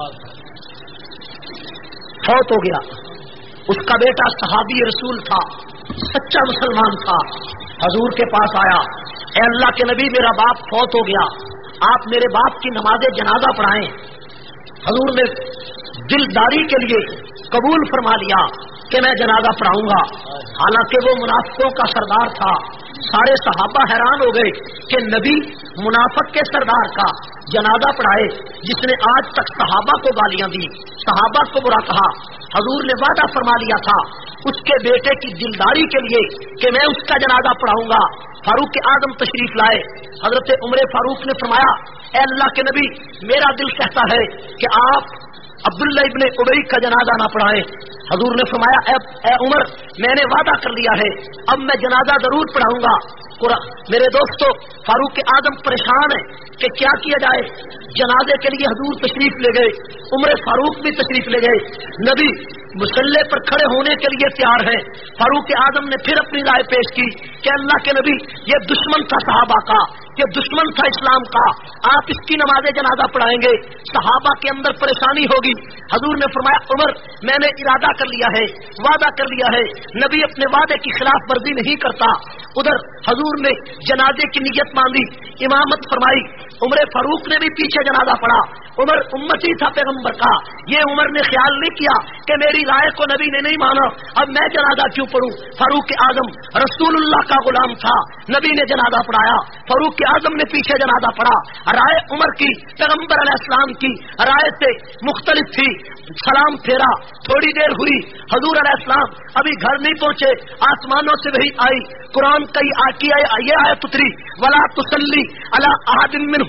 فوت ہو گیا. اس کا بیٹا صحابی رسول تھا, سچا مسلمان تھا. حضور کے پاس آیا اے اللہ کے نبی میرا باپ فوت ہو گیا, آپ میرے باپ کی نماز جنازہ پڑھائیں. حضور نے دلداری کے لیے قبول فرما لیا کہ میں جنازہ پڑھاؤں گا. حالانکہ وہ منافقوں کا سردار تھا. سارے صحابہ حیران ہو گئے کہ نبی منافق کے سردار کا جنازہ پڑھائے جس نے آج تک صحابہ کو گالیاں دی, صحابہ کو برا کہا. حضور نے وعدہ فرما لیا تھا اس کے بیٹے کی دلداری کے لیے کہ میں اس کا جنازہ پڑھاؤں گا. فاروق اعظم تشریف لائے. حضرت عمر فاروق نے فرمایا اے اللہ کے نبی میرا دل کہتا ہے کہ آپ عبداللہ ابن ابی کا جنازہ نہ پڑھائیں. حضور نے فرمایا اے, اے عمر میں نے وعدہ کر لیا ہے اب میں جنازہ ضرور پڑھاؤں گا. میرے دوستو فاروق اعظم پریشان ہے کہ کیا کیا جائے. جنازے کے لیے حضور تشریف لے گئے, عمر فاروق بھی تشریف لے گئے. نبی مسلح پر کھڑے ہونے کے لیے تیار ہے. فاروق اعظم نے پھر اپنی رائے پیش کی کہ اللہ کے نبی یہ دشمن تھا صحابہ کا, یہ دشمن تھا اسلام کا, آپ اس کی نماز جنازہ پڑھائیں گے صحابہ کے اندر پریشانی ہوگی. حضور نے فرمایا عمر میں نے ارادہ کر لیا ہے, وعدہ کر لیا ہے. نبی اپنے وعدے کی خلاف ورزی نہیں کرتا. ادھر حضور نے جنازے کی نیت باندھی, امامت فرمائی. عمر فاروق نے بھی پیچھے جنازہ پڑھا. عمر امتی تھا پیغمبر کا. یہ عمر نے خیال نہیں کیا کہ میری رائے کو نبی نے نہیں مانا, اب میں جنازہ کیوں پڑھوں. فاروق اعظم رسول اللہ کا غلام تھا, نبی نے جنازہ پڑھایا, فاروق اعظم نے پیچھے جنازہ پڑھا. رائے عمر کی پیغمبر علیہ السلام کی رائے سے مختلف تھی. سلام پھیرا, تھوڑی دیر ہوئی, حضور علیہ السلام ابھی گھر نہیں پہنچے, آسمانوں سے وہی آئی. قرآن کا یہ آیت اتری ولا تصلی علی احد منهم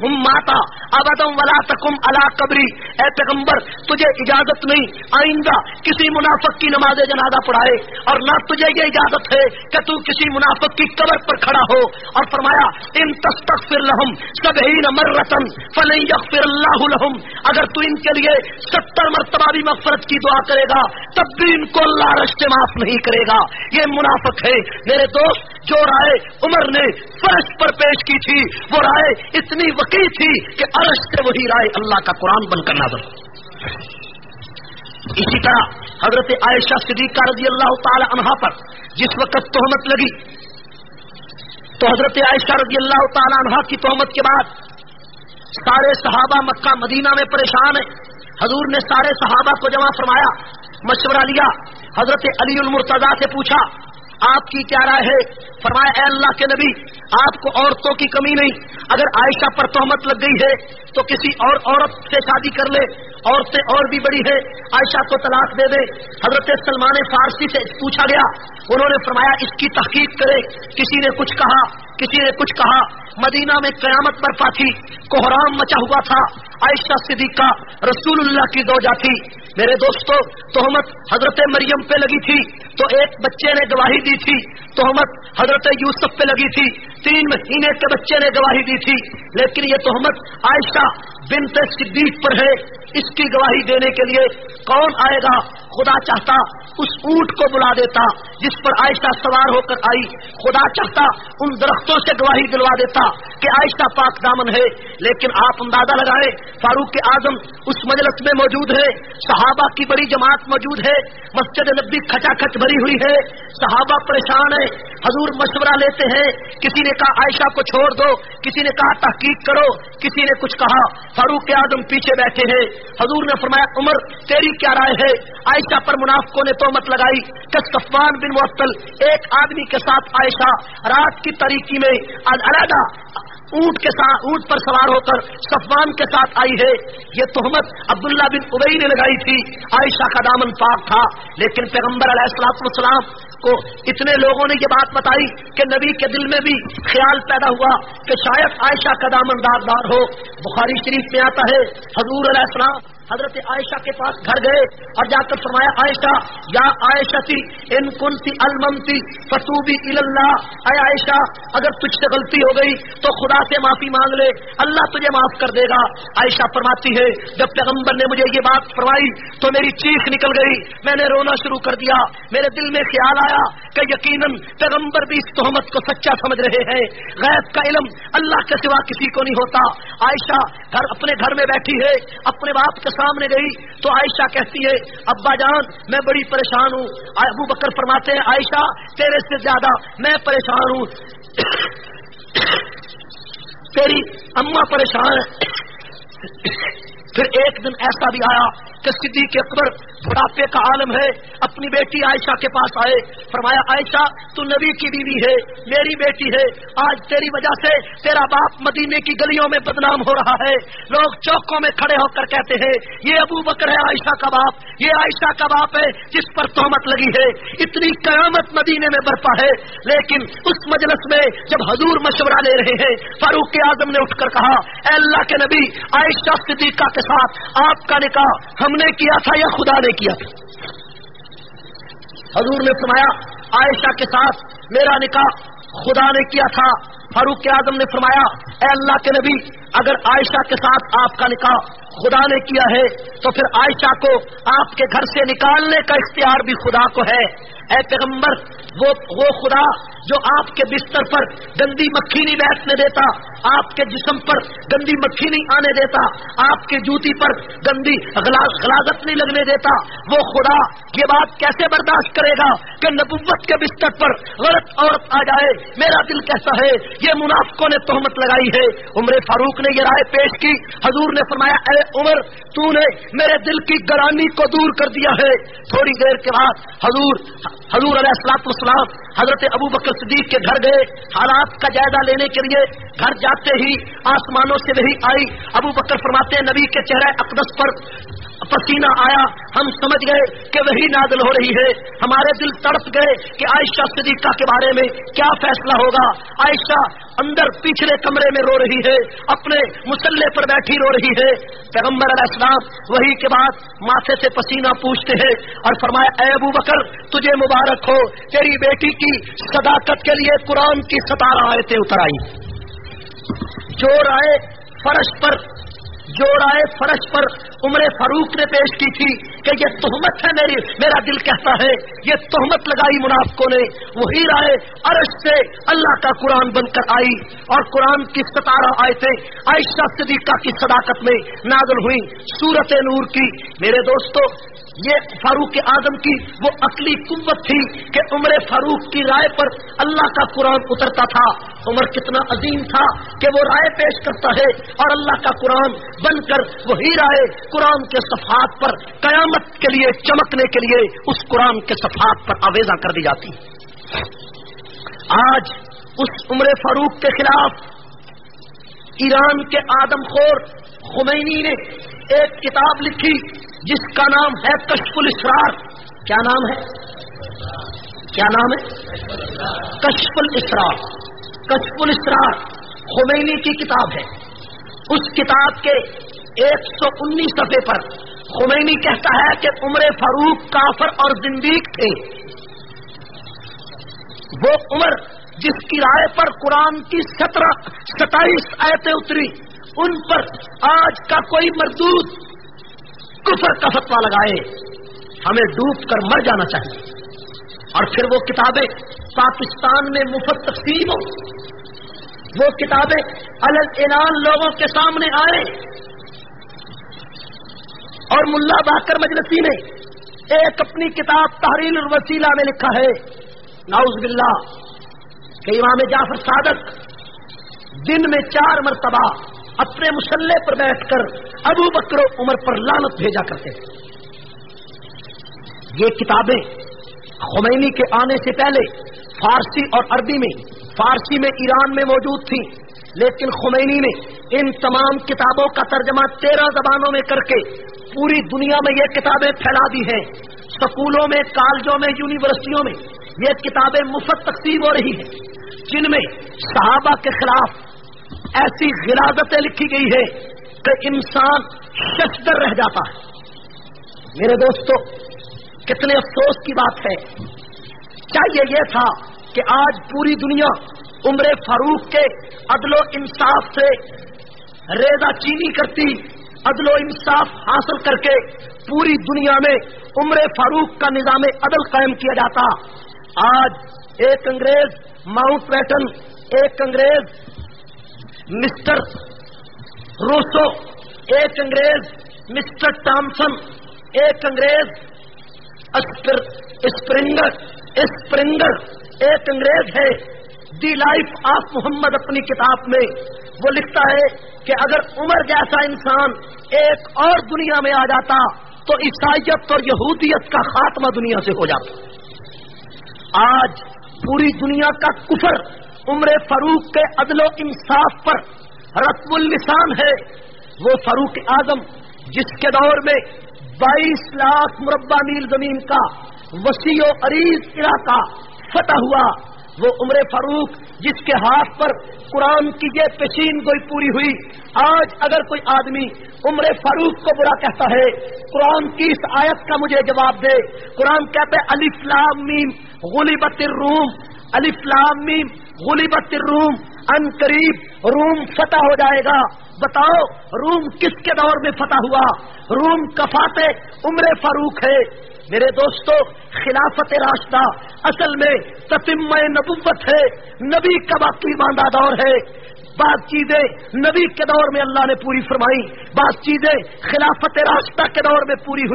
ہم ماتا ابدم ولا تقم علی قبری، اے پیغمبر تجھے اجازت نہیں آئندہ کسی منافق کی نماز جنازہ پڑھائے، اور نہ تجھے یہ اجازت ہے کہ تو کسی منافق کی قبر پر کھڑا ہو۔ اور فرمایا ان تستغفر لهم سبعین مرۃ فلن یغفر اللہ لهم، اگر تو ان کے لیے ستر مرتبہ بھی مغفرت کی دعا کرے گا تب بھی ان کو اللہ عرش سے معاف نہیں کرے گا۔ یہ منافق ہے میرے دوست۔ جو رائے عمر نے فرش پر پیش کی تھی وہ رائے اتنی وقیع تھی کہ عرش سے وہی رائے اللہ کا قرآن بن کر نازل۔ اسی طرح حضرت عائشہ صدیقہ رضی اللہ تعالی عنہا پر جس وقت تہمت لگی تو حضرت عائشہ رضی اللہ تعالی عنہا کی تہمت کے بعد سارے صحابہ مکہ مدینہ میں پریشان ہیں۔ حضور نے سارے صحابہ کو جمع فرمایا، مشورہ لیا، حضرت علی المرتضیٰ سے پوچھا آپ کی کیا رائے ہے؟ فرمایا اے اللہ کے نبی آپ کو عورتوں کی کمی نہیں، اگر عائشہ پر تہمت لگ گئی ہے تو کسی اور عورت سے شادی کر لے، عورتیں اور بھی بڑی ہے، عائشہ کو طلاق دے دے۔ حضرت سلمان فارسی سے پوچھا گیا، انہوں نے فرمایا اس کی تحقیق کرے، کسی نے کچھ کہا کسی نے کچھ کہا۔ مدینہ میں قیامت برپا تھی، کوہرام مچا ہوا تھا، عائشہ صدیقہ رسول اللہ کی زوجہ تھی۔ میرے دوستو تہمت حضرت مریم پہ لگی تھی تو ایک بچے نے گواہی دی تھی، تہمت حضرت یوسف پہ لگی تھی، تین مہینے کے بچے نے گواہی دی تھی، لیکن یہ تہمت عائشہ بنت صدیق پر ہے۔ اس کی گواہی دینے کے لیے کون آئے گا؟ خدا چاہتا اس اونٹ کو بلا دیتا جس پر عائشہ سوار ہو کر آئی، خدا چاہتا ان درختوں سے گواہی دلوا دیتا کہ عائشہ پاک دامن ہے، لیکن آپ اندازہ لگائیں فاروق اعظم اس مجلس میں موجود ہے، صحابہ کی بڑی جماعت موجود ہے، مسجد نبوی کھچا کھچ بھری ہوئی ہے، صحابہ پریشان ہیں، حضور مشورہ لیتے ہیں، کسی نے کہا عائشہ کو چھوڑ دو، کسی نے کہا تحقیق کرو، کسی نے کچھ کہا، فاروق اعظم پیچھے بیٹھے ہیں۔ حضور نے فرمایا عمر تیری کیا رائے ہے؟ عائشہ پر منافقوں نے تہمت لگائی کہ صفوان بن معطل ایک آدمی کے ساتھ عائشہ رات کی تاریکی میں علیحدہ اونٹ کے ساتھ اونٹ پر سوار ہو کر صفوان کے ساتھ آئی ہے۔ یہ تہمت عبداللہ بن ابی نے لگائی تھی، عائشہ کا دامن پاک تھا، لیکن پیغمبر علیہ الصلوۃ والسلام کو اتنے لوگوں نے یہ بات بتائی کہ نبی کے دل میں بھی خیال پیدا ہوا کہ شاید عائشہ کا دامن داغدار ہو۔ بخاری شریف میں آتا ہے حضور علیہ السلام حضرت عائشہ کے پاس گھر گئے اور جا کر فرمایا عائشہ یا عائشہ تی ان کنتی الممتی فتوبی اللہ، اے عائشہ اگر تجھ سے غلطی ہو گئی تو خدا سے معافی مانگ لے، اللہ تجھے معاف کر دے گا۔ عائشہ فرماتی ہے جب پیغمبر نے مجھے یہ بات فرمائی تو میری چیخ نکل گئی، میں نے رونا شروع کر دیا، میرے دل میں خیال آیا کہ یقیناً پیغمبر بھی اس تہمت کو سچا سمجھ رہے ہیں، غیب کا علم اللہ کے سوا کسی کو نہیں ہوتا۔ عائشہ گھر اپنے گھر میں بیٹھی ہے، اپنے باپ کے سامنے گئی تو عائشہ کہتی ہے ابا جان میں بڑی پریشان ہوں۔ ابو بکر فرماتے ہیں عائشہ تیرے سے زیادہ میں پریشان ہوں، تیری اماں پریشان ہے۔ پھر ایک دن ایسا بھی آیا کہ صدیق اکبر بڑھاپے کا عالم ہے، اپنی بیٹی عائشہ کے پاس آئے، فرمایا عائشہ تو نبی کی بیوی ہے، میری بیٹی ہے، آج تیری وجہ سے تیرا باپ مدینے کی گلیوں میں بدنام ہو رہا ہے، لوگ چوکوں میں کھڑے ہو کر کہتے ہیں یہ ابو بکر ہے عائشہ کا باپ، یہ عائشہ کا باپ ہے جس پر تہمت لگی ہے۔ اتنی قیامت مدینے میں برپا ہے، لیکن اس مجلس میں جب حضور مشورہ لے رہے ہیں فاروق اعظم نے اٹھ کر کہا اے اللہ کے نبی عائشہ صدیقہ کے ساتھ آپ کا نکاح ہم نے کیا تھا یا خدا نے کیا تھا؟ حضور نے فرمایا عائشہ کے ساتھ میرا نکاح خدا نے کیا تھا۔ فاروق اعظم نے فرمایا اے اللہ کے نبی اگر عائشہ کے ساتھ آپ کا نکاح خدا نے کیا ہے تو پھر عائشہ کو آپ کے گھر سے نکالنے کا اختیار بھی خدا کو ہے۔ اے پیغمبر وہ وہ خدا جو آپ کے بستر پر گندی مکھی نہیں بیٹھنے دیتا، آپ کے جسم پر گندی مکھی نہیں آنے دیتا، آپ کی جوتی پر گندی غلاظت نہیں لگنے دیتا، وہ خدا یہ بات کیسے برداشت کرے گا کہ نبوت کے بستر پر غلط عورت آ جائے؟ میرا دل کہتا ہے یہ منافقوں نے تہمت لگائی ہے۔ عمر فاروق نے یہ رائے پیش کی، حضور نے فرمایا اے عمر تو نے میرے دل کی گرانی کو دور کر دیا ہے۔ تھوڑی دیر کے بعد حضور حضور علیہ الصلوۃ والسلام حضرت ابو بکر صدیق کے گھر گئے حالات کا جائزہ لینے کے لیے۔ گھر جاتے ہی آسمانوں سے وحی آئی، ابو بکر فرماتے ہیں نبی کے چہرے اقدس پر پسینہ آیا، ہم سمجھ گئے کہ وہی نازل ہو رہی ہے. ہمارے دل تڑپ گئے کہ عائشہ صدیقہ کے بارے میں کیا فیصلہ ہوگا. عائشہ اندر پچھلے کمرے میں رو رہی ہے، اپنے مسلح پر بیٹھی رو رہی ہے. پیغمبر علیہ السلام وہی کے بعد ماتھے سے پسینہ پوچھتے ہیں اور فرمایا اے ابو بکر تجھے مبارک ہو، تیری بیٹی کی صداقت کے لیے قرآن کی ستارہ آیتیں اتر آئی. جو رائے فرش پر جو رائے فرش پر عمر فاروق نے پیش کی تھی کہ یہ تہمت ہے، میری میرا دل کہتا ہے یہ تہمت لگائی منافقوں نے، وہی رائے عرش سے اللہ کا قرآن بن کر آئی اور قرآن کی ستارہ آیتیں عائشہ صدیقہ کی صداقت میں نازل ہوئی. سورت نور کی میرے دوستو یہ فاروق اعظم کی وہ عقلی قوت تھی کہ عمر فاروق کی رائے پر اللہ کا قرآن اترتا تھا. عمر کتنا عظیم تھا کہ وہ رائے پیش کرتا ہے اور اللہ کا قرآن بن کر وہی رائے قرآن کے صفحات پر قیامت کے لیے چمکنے کے لیے اس قرآن کے صفحات پر آویزاں کر دی جاتی. آج اس عمر فاروق کے خلاف ایران کے آدم خور خمینی نے ایک کتاب لکھی جس کا نام ہے کشف الاسرار. کیا نام ہے کیا نام ہے کشف الاسرار. کشف الاسرار خمینی کی کتاب ہے. اس کتاب کے ایک سو انیس صفحے پر خمینی کہتا ہے کہ عمر فاروق کافر اور زندیق تھے. وہ عمر جس کی رائے پر قرآن کی سترہ ستائیس آیتیں اتری ان پر آج کا کوئی مردود کفر کا فتویٰ لگائے ہمیں ڈوب کر مر جانا چاہیے. اور پھر وہ کتابیں پاکستان میں مفت تقسیم ہو، وہ کتابیں الگ اعلان لوگوں کے سامنے آئے. اور ملا باقر مجلسی نے ایک اپنی کتاب تحریل الوسیلہ میں لکھا ہے نعوذ باللہ کہ امام جعفر صادق دن میں چار مرتبہ اپنے مسلح پر بیٹھ کر ابو بکر و عمر پر لعنت بھیجا کرتے تھے. یہ کتابیں خمینی کے آنے سے پہلے فارسی اور عربی میں فارسی میں ایران میں موجود تھی، لیکن خمینی نے ان تمام کتابوں کا ترجمہ تیرہ زبانوں میں کر کے پوری دنیا میں یہ کتابیں پھیلا دی ہیں. سکولوں میں، کالجوں میں، یونیورسٹیوں میں یہ کتابیں مفت تقسیم ہو رہی ہیں جن میں صحابہ کے خلاف ایسی غلاظتیں لکھی گئی ہے کہ انسان ششدر رہ جاتا ہے. میرے دوستو کتنے افسوس کی بات ہے. چاہیے یہ تھا کہ آج پوری دنیا عمر فاروق کے عدل و انصاف سے ریزہ چینی کرتی، عدل و انصاف حاصل کر کے پوری دنیا میں عمر فاروق کا نظام عدل قائم کیا جاتا. آج ایک انگریز ماؤنٹ بیٹن، ایک انگریز مسٹر روسو، ایک انگریز مسٹر ٹامسن، ایک انگریز اسپر اسپرنگر اسپرنگر ایک انگریز ہے. دی لائف آف محمد اپنی کتاب میں وہ لکھتا ہے کہ اگر عمر جیسا انسان ایک اور دنیا میں آ جاتا تو عیسائیت اور یہودیت کا خاتمہ دنیا سے ہو جاتا. آج پوری دنیا کا کفر عمر فاروق کے عدل و انصاف پر رتب اللسان ہے. وہ فاروق اعظم جس کے دور میں بائیس لاکھ مربع میل زمین کا وسیع و عریض علاقہ فتح ہوا، وہ عمر فاروق جس کے ہاتھ پر قرآن کی یہ پیشین گوئی پوری ہوئی. آج اگر کوئی آدمی عمر فاروق کو برا کہتا ہے، قرآن کی اس آیت کا مجھے جواب دے. قرآن کہتے ہیں الف لام میم غلبت الروم، الف لام میم غلبت الروم، ان قریب روم فتح ہو جائے گا. بتاؤ روم کس کے دور میں فتح ہوا؟ روم کا فاتح عمر فاروق ہے. میرے دوستو خلافت راشدہ اصل میں تتمہ نبوت ہے، نبی کا باقی ماندہ دور ہے. بعض چیزیں نبی کے دور میں اللہ نے پوری فرمائی، بعض چیزیں خلافت راشدہ کے دور میں پوری ہوئی.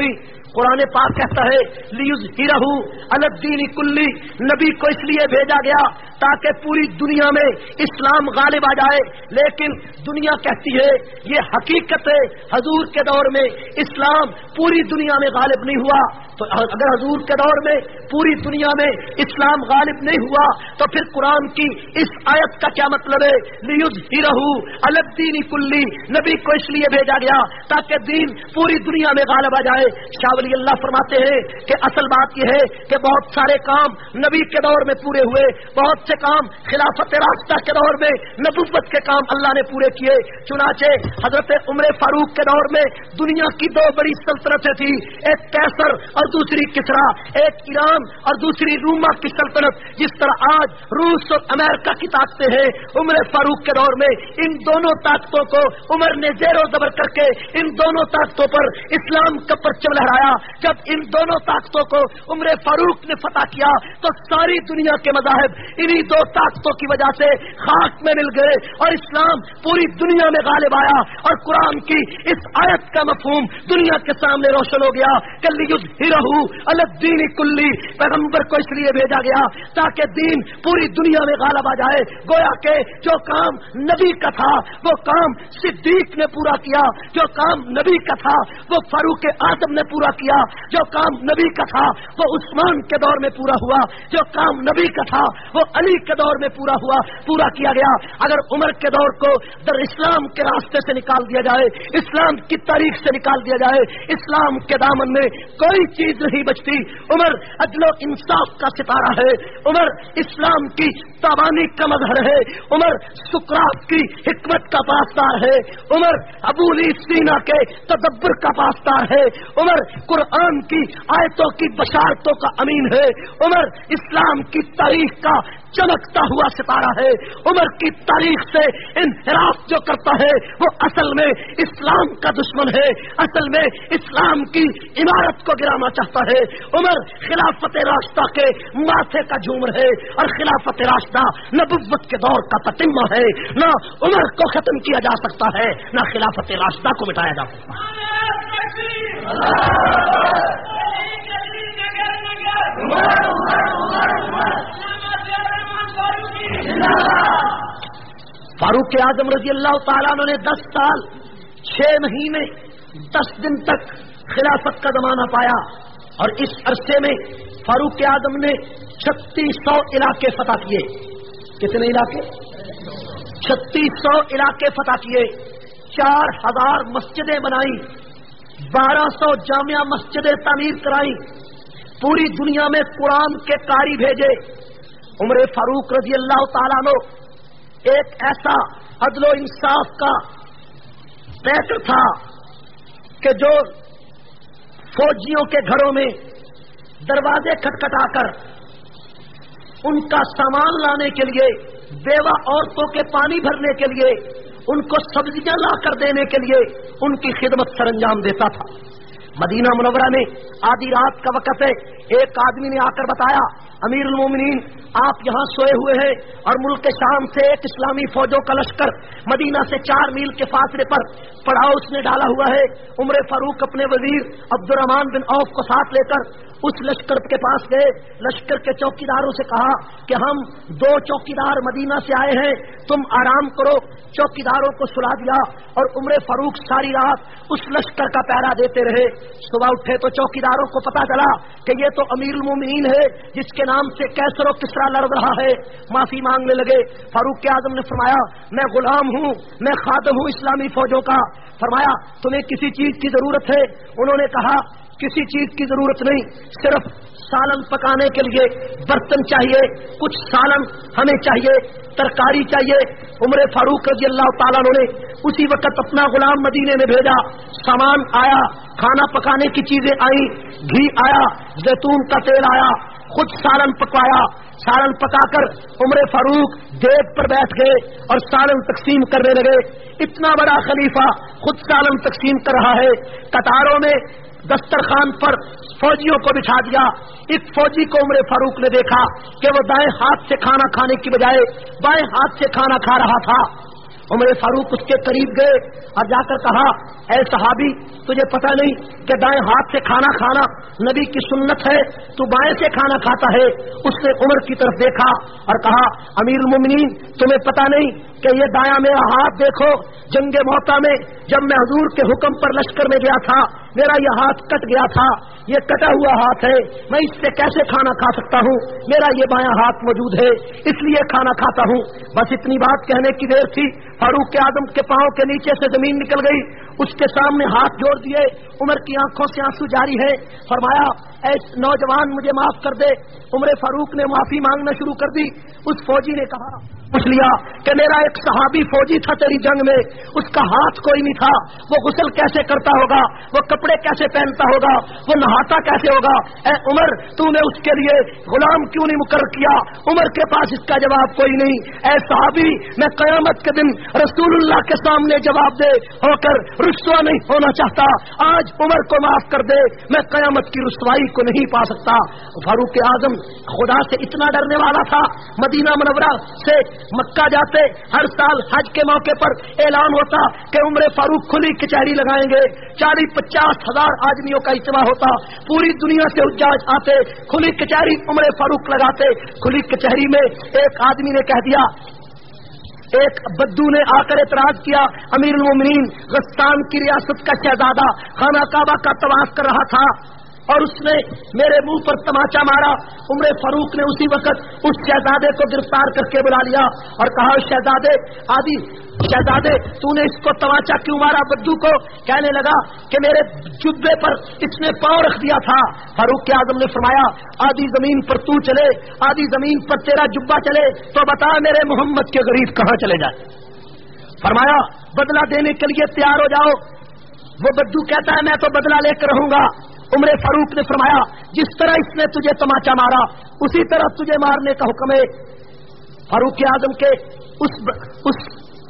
قرآن پاک کہتا ہے لیظہرہ علی الدین کلی، نبی کو اس لیے بھیجا گیا تاکہ پوری دنیا میں اسلام غالب آ جائے. لیکن دنیا کہتی ہے یہ حقیقت ہے، حضور کے دور میں اسلام پوری دنیا میں غالب نہیں ہوا. تو اگر حضور کے دور میں پوری دنیا میں اسلام غالب نہیں ہوا تو پھر قرآن کی اس آیت کا کیا مطلب ہے؟ لیظہرہ علی الدین کلی، نبی کو اس لیے بھیجا گیا تاکہ دین پوری دنیا میں غالب آ جائے. شاہ ولی اللہ فرماتے ہیں کہ اصل بات یہ ہے کہ بہت سارے کام نبی کے دور میں پورے ہوئے، بہت سے کام خلافت راستہ کے دور میں نبوت کے کام اللہ نے پورے کیے. چنانچہ حضرت عمر فاروق کے دور میں دنیا کی دو بڑی سلطنتیں تھی، ایک کیسر اور دوسری کسرا، ایک ایران اور دوسری روما کی سلطنت. جس طرح آج روس اور امریکہ کی طاقتیں ہیں، عمر فاروق کے دور میں ان دونوں طاقتوں کو عمر نے زیر و زبر کر کے ان دونوں طاقتوں پر اسلام کا پرچم لہرایا. جب ان دونوں طاقتوں کو عمر فاروق نے فتح کیا تو ساری دنیا کے مذاہب انہی دو طاقتوں کی وجہ سے خاک میں مل گئے اور اسلام پوری دنیا میں غالب آیا. اور قرآن کی اس آیت کا مفہوم دنیا کے سامنے روشن ہو گیا کہ لیظہرہ علی الدین کلی، پیغمبر کو اس لیے بھیجا گیا تاکہ دین پوری دنیا میں غالب آ جائے. گویا کہ جو کام نبی کا تھا وہ کام صدیق نے پورا کیا، جو کام نبی کا تھا وہ فاروق اعظم نے پورا کیا، جو کام نبی کا تھا وہ عثمان کے دور میں پورا ہوا، جو کام نبی کا تھا وہ علی کے دور میں پورا ہوا پورا کیا گیا. اگر عمر کے دور کو در اسلام کے راستے سے نکال دیا جائے، اسلام کی تاریخ سے نکال دیا جائے، اسلام کے دامن میں کوئی چیز نہیں بچتی. عمر عدل و انصاف کا ستارہ ہے، عمر اسلام کی تابانی کا مظہر ہے، عمر سقراط کی حکمت کا پاسدار ہے، عمر ابو علی سینا کے تدبر کا پاسدار ہے، عمر قرآن کی آیتوں کی بشارتوں کا امین ہے، عمر اسلام کی تاریخ کا چمکتا ہوا ستارہ ہے. عمر کی تاریخ سے انحراف جو کرتا ہے وہ اصل میں اسلام کا دشمن ہے، اصل میں اسلام کی عمارت کو گرانا چاہتا ہے. عمر خلافت راستہ کے ماتھے کا جھومر ہے اور خلافت راستہ نبوت کے دور کا تتمہ ہے. نہ عمر کو ختم کیا جا سکتا ہے، نہ خلافت راستہ کو مٹایا جا سکتا ہے. فاروق اعظم رضی اللہ تعالیٰ عنہ نے دس سال چھ مہینے دس دن تک خلافت کا زمانہ پایا اور اس عرصے میں فاروق اعظم نے چھتیس سو علاقے فتح کیے. کتنے علاقے؟ چھتیس سو علاقے فتح کیے، چار ہزار مسجدیں بنائی، بارہ سو جامع مسجدیں تعمیر کرائی، پوری دنیا میں قرآن کے قاری بھیجے. عمر فاروق رضی اللہ تعالیٰ عنہ ایک ایسا عدل و انصاف کا پیکر تھا کہ جو فوجیوں کے گھروں میں دروازے کھٹکھٹا کر ان کا سامان لانے کے لیے، بیوہ عورتوں کے پانی بھرنے کے لیے، ان کو سبزیاں لا کر دینے کے لیے ان کی خدمت سر انجام دیتا تھا. مدینہ منورہ میں آدھی رات کا وقت ہے، ایک آدمی نے آ کر بتایا امیر المومنین آپ یہاں سوئے ہوئے ہیں اور ملک شام سے ایک اسلامی فوجوں کا لشکر مدینہ سے چار میل کے فاصلے پر پڑاؤ اس نے ڈالا ہوا ہے. عمر فاروق اپنے وزیر عبد الرحمان بن عوف کو ساتھ لے کر اس لشکر کے پاس گئے. لشکر کے چوکیداروں سے کہا کہ ہم دو چوکیدار مدینہ سے آئے ہیں، تم آرام کرو. چوکیداروں کو سلا دیا اور عمر فاروق ساری رات اس لشکر کا پہرا دیتے رہے. صبح اٹھے تو چوکیداروں کو پتا چلا کہ یہ تو امیر المومنین ہے جس کے نام سے کیسر و کسرا لڑ رہا ہے. معافی مانگنے لگے. فاروق اعظم نے فرمایا میں غلام ہوں، میں خادم ہوں اسلامی فوجوں کا. فرمایا تمہیں کسی چیز کی ضرورت ہے؟ انہوں نے کہا کسی چیز کی ضرورت نہیں، صرف سالن پکانے کے لیے برتن چاہیے، کچھ سالن ہمیں چاہیے، ترکاری چاہیے. عمر فاروق رضی اللہ تعالیٰ نے اسی وقت اپنا غلام مدینے میں بھیجا. سامان آیا، کھانا پکانے کی چیزیں آئیں، گھی آیا، زیتون کا تیل آیا، خود سالن پکوایا. سالن پکا کر عمر فاروق دیگ پر بیٹھ گئے اور سالن تقسیم کرنے لگے. اتنا بڑا خلیفہ خود سالن تقسیم کر رہا ہے. قطاروں میں دسترخوان پر فوجیوں کو بٹھا دیا. ایک فوجی کو عمر فاروق نے دیکھا کہ وہ دائیں ہاتھ سے کھانا کھانے کی بجائے بائیں ہاتھ سے کھانا کھا رہا تھا. عمر فاروق اس کے قریب گئے اور جا کر کہا اے صحابی تجھے پتہ نہیں کہ دائیں ہاتھ سے کھانا کھانا نبی کی سنت ہے، تو بائیں سے کھانا کھاتا ہے؟ اس نے عمر کی طرف دیکھا اور کہا امیر المومنین تمہیں پتہ نہیں کہ یہ دایاں میرا ہاتھ دیکھو، جنگ موتا میں جب میں حضور کے حکم پر لشکر میں گیا تھا میرا یہ ہاتھ کٹ گیا تھا، یہ کٹا ہوا ہاتھ ہے، میں اس سے کیسے کھانا کھا سکتا ہوں؟ میرا یہ بایاں ہاتھ موجود ہے اس لیے کھانا کھاتا ہوں۔ بس اتنی بات کہنے کی دیر تھی، فاروق اعظم کے پاؤں کے نیچے سے زمین نکل گئی، اس کے سامنے ہاتھ جوڑ دیے، عمر کی آنکھوں سے آنسو جاری ہے، فرمایا اے نوجوان مجھے معاف کر دے۔ عمر فاروق نے معافی مانگنا شروع کر دی۔ اس فوجی نے کہا پوچھ لیا کہ میرا ایک صحابی فوجی تھا تیری جنگ میں، اس کا ہاتھ کوئی نہیں تھا، وہ غسل کیسے کرتا ہوگا، وہ کپڑے کیسے پہنتا ہوگا، وہ نہاتا کیسے ہوگا؟ اے عمر تو نے اس کے لیے غلام کیوں نہیں مقرر کیا؟ عمر کے پاس اس کا جواب کوئی نہیں۔ اے صحابی میں قیامت کے دن رسول اللہ کے سامنے جواب دے ہو کر رسوا نہیں ہونا چاہتا، آج عمر کو معاف کر دے، میں قیامت کی رسوائی کو نہیں پا سکتا۔ فاروق اعظم خدا سے اتنا ڈرنے والا تھا، مدینہ منورہ سے مکہ جاتے ہر سال حج کے موقع پر اعلان ہوتا کہ عمر فاروق کھلی کچہری لگائیں گے، چالیس پچاس ہزار آدمیوں کا اجتماع ہوتا، پوری دنیا سے حجاج آتے، کھلی کچہری عمر فاروق لگاتے۔ کھلی کچہری میں ایک آدمی نے کہہ دیا، ایک بدو نے آ کر اعتراض کیا، امیر المومنین غسان کی ریاست کا شہزادہ خانہ کعبہ کا طواف کر رہا تھا اور اس نے میرے منہ پر تماچا مارا۔ عمر فاروق نے اسی وقت اس شہزادے کو گرفتار کر کے بلا لیا اور کہا شہزادے آدھی شہزادے تو نے اس کو تماچا کیوں مارا؟ بدو کو کہنے لگا کہ میرے جبے پر اس نے پاؤں رکھ دیا تھا۔ فاروق اعظم نے فرمایا آدھی زمین پر تو چلے، آدھی زمین پر تیرا جبہ چلے تو بتا میرے محمد کے غریب کہاں چلے جائے؟ فرمایا بدلہ دینے کے لیے تیار ہو جاؤ۔ وہ بدو کہتا ہے میں تو بدلہ لے کر رہوں گا۔ عمر فاروق نے فرمایا جس طرح اس نے تجھے تماچا مارا اسی طرح تجھے مارنے کا حکم ہے۔ فاروق اعظم کے اس اس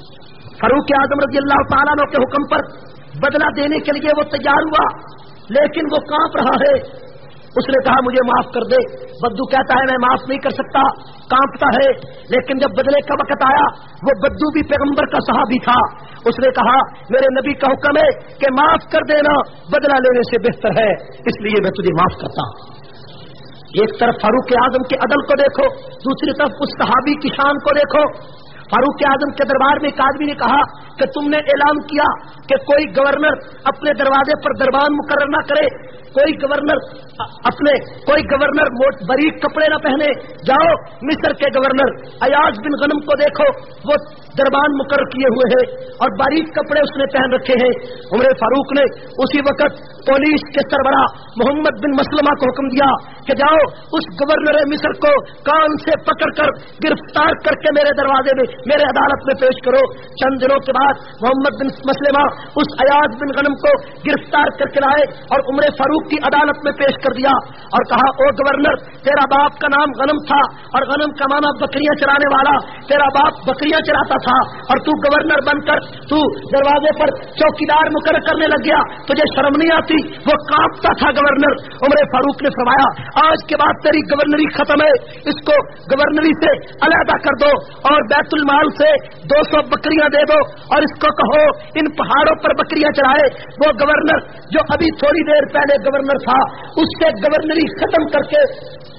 فاروق اعظم رضی اللہ تعالیٰ عنہ کے حکم پر بدلہ دینے کے لیے وہ تیار ہوا، لیکن وہ کانپ رہا ہے۔ اس نے کہا مجھے معاف کر دے۔ بدو کہتا ہے میں معاف نہیں کر سکتا، کانپتا ہے۔ لیکن جب بدلے کا وقت آیا، وہ بدو بھی پیغمبر کا صحابی تھا، اس نے کہا میرے نبی کا حکم ہے کہ معاف کر دینا بدلہ لینے سے بہتر ہے، اس لیے میں تجھے معاف کرتا ہوں۔ ایک طرف فاروق اعظم کے عدل کو دیکھو، دوسری طرف اس صحابی کی شان کو دیکھو۔ فاروق اعظم کے دربار میں ایک آدمی نے کہا کہ تم نے اعلان کیا کہ کوئی گورنر اپنے دروازے پر دربان مقرر نہ کرے، کوئی گورنر اپنے کوئی گورنر باریک کپڑے نہ پہنے، جاؤ مصر کے گورنر ایاز بن غنم کو دیکھو، وہ دربان مقرر کیے ہوئے ہیں اور باریک کپڑے اس نے پہن رکھے ہیں۔ عمر فاروق نے اسی وقت پولیس کے سربراہ محمد بن مسلمہ کو حکم دیا کہ جاؤ اس گورنر مصر کو کان سے پکڑ کر گرفتار کر کے میرے دروازے میں میرے عدالت میں پیش کرو۔ چند دنوں کے بعد محمد بن مسلمہ اس ایاز بن غنم کو گرفتار کر کے لائے اور عمر فاروق کی عدالت میں پیش کر دیا اور کہا او گورنر تیرا باپ کا نام غنم تھا اور غنم کا معنی بکریاں چرانے والا، تیرا باپ بکریاں چراتا تھا اور تو گورنر بن کر تو دروازے پر چوکیدار مقرر کرنے لگ گیا، تجھے شرم نہیں آتی؟ وہ کانپتا تھا گورنر۔ عمر فاروق نے فرمایا آج کے بعد تیری گورنری ختم ہے، اس کو گورنری سے علیحدہ کر دو اور بیت المال سے دو سو بکریاں دے دو اور اس کو کہو ان پہاڑوں پر بکریاں چرائے۔ وہ گورنر جو ابھی تھوڑی دیر پہلے گورنر تھا اس سے گورنری ختم کر کے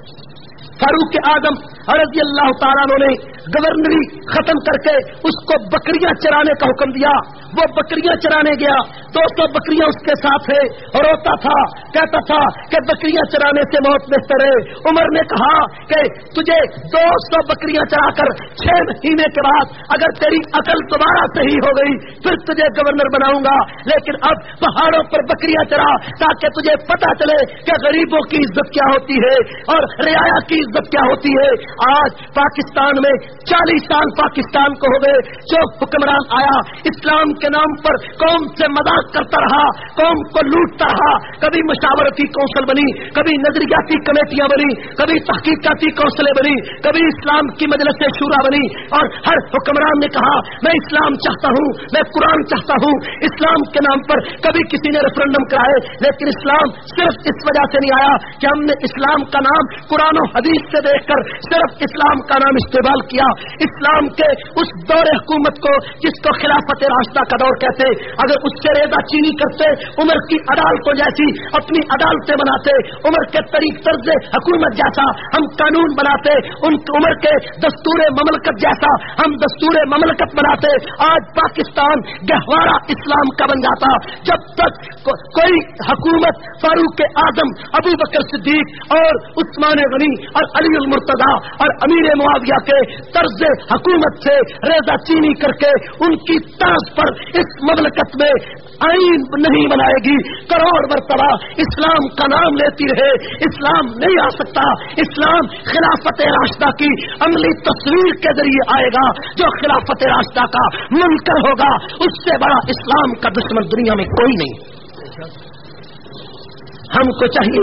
فاروق اعظم رضی اللہ تعالیٰ عنہ نے گورنری ختم کر کے اس کو بکریاں چرانے کا حکم دیا۔ وہ بکریاں چرانے گیا، دو سو بکریاں اس کے ساتھ ہے اور روتا تھا، کہتا تھا کہ بکریاں چرانے سے موت بہتر ہے۔ عمر نے کہا کہ تجھے دو سو بکریاں چرا کر چھ مہینے کے بعد اگر تیری عقل دوبارہ صحیح ہو گئی پھر تجھے گورنر بناؤں گا، لیکن اب پہاڑوں پر بکریاں چرا تاکہ تجھے پتا چلے کہ غریبوں کی عزت کیا ہوتی ہے اور رعایا کی عزت کیا ہوتی ہے۔ آج پاکستان میں چالیس سال پاکستان کو ہو گئے، جو حکمران آیا اسلام کے نام پر قوم سے مذاق کرتا رہا، قوم کو لوٹتا رہا، کبھی مشاورتی کونسل بنی، کبھی نظریاتی کمیٹیاں بنی، کبھی تحقیقاتی کونسلیں بنی، کبھی اسلام کی مجلس شورا بنی اور ہر حکمران نے کہا میں اسلام چاہتا ہوں، میں قرآن چاہتا ہوں۔ اسلام کے نام پر کبھی کسی نے ریفرنڈم کرائے، لیکن اسلام صرف اس وجہ سے نہیں آیا کہ ہم نے اسلام کا نام قرآن و حدیث سے دیکھ کر صرف اسلام کا نام استعمال کیا، اسلام کے اس دور حکومت کو جس کو خلافت راشدہ کا دور کہتے، اگر اس سے ریزہ چینی کرتے، عمر کی عدالتوں جیسی اپنی عدالتیں بناتے، عمر کے طریق طرز حکومت جیسا ہم قانون بناتے، ان عمر کے دستور مملکت جیسا ہم دستور مملکت بناتے، آج پاکستان گہوارہ اسلام کا بن جاتا۔ جب تک کو, کوئی حکومت فاروق اعظم، ابو بکر صدیق اور عثمان غنی اور علی المرتضیٰ اور امیر معاویہ کے طرز حکومت سے ریزہ چینی کر کے ان کی طرز پر اس مملکت میں آئین نہیں بنائے گی، کروڑ مرتبہ اسلام کا نام لیتی رہے، اسلام نہیں آ سکتا۔ اسلام خلافت راشدہ کی عملی تصویر کے ذریعے آئے گا، جو خلافت راشدہ کا منکر ہوگا اس سے بڑا اسلام کا دشمن دنیا میں کوئی نہیں۔ ہم کو چاہیے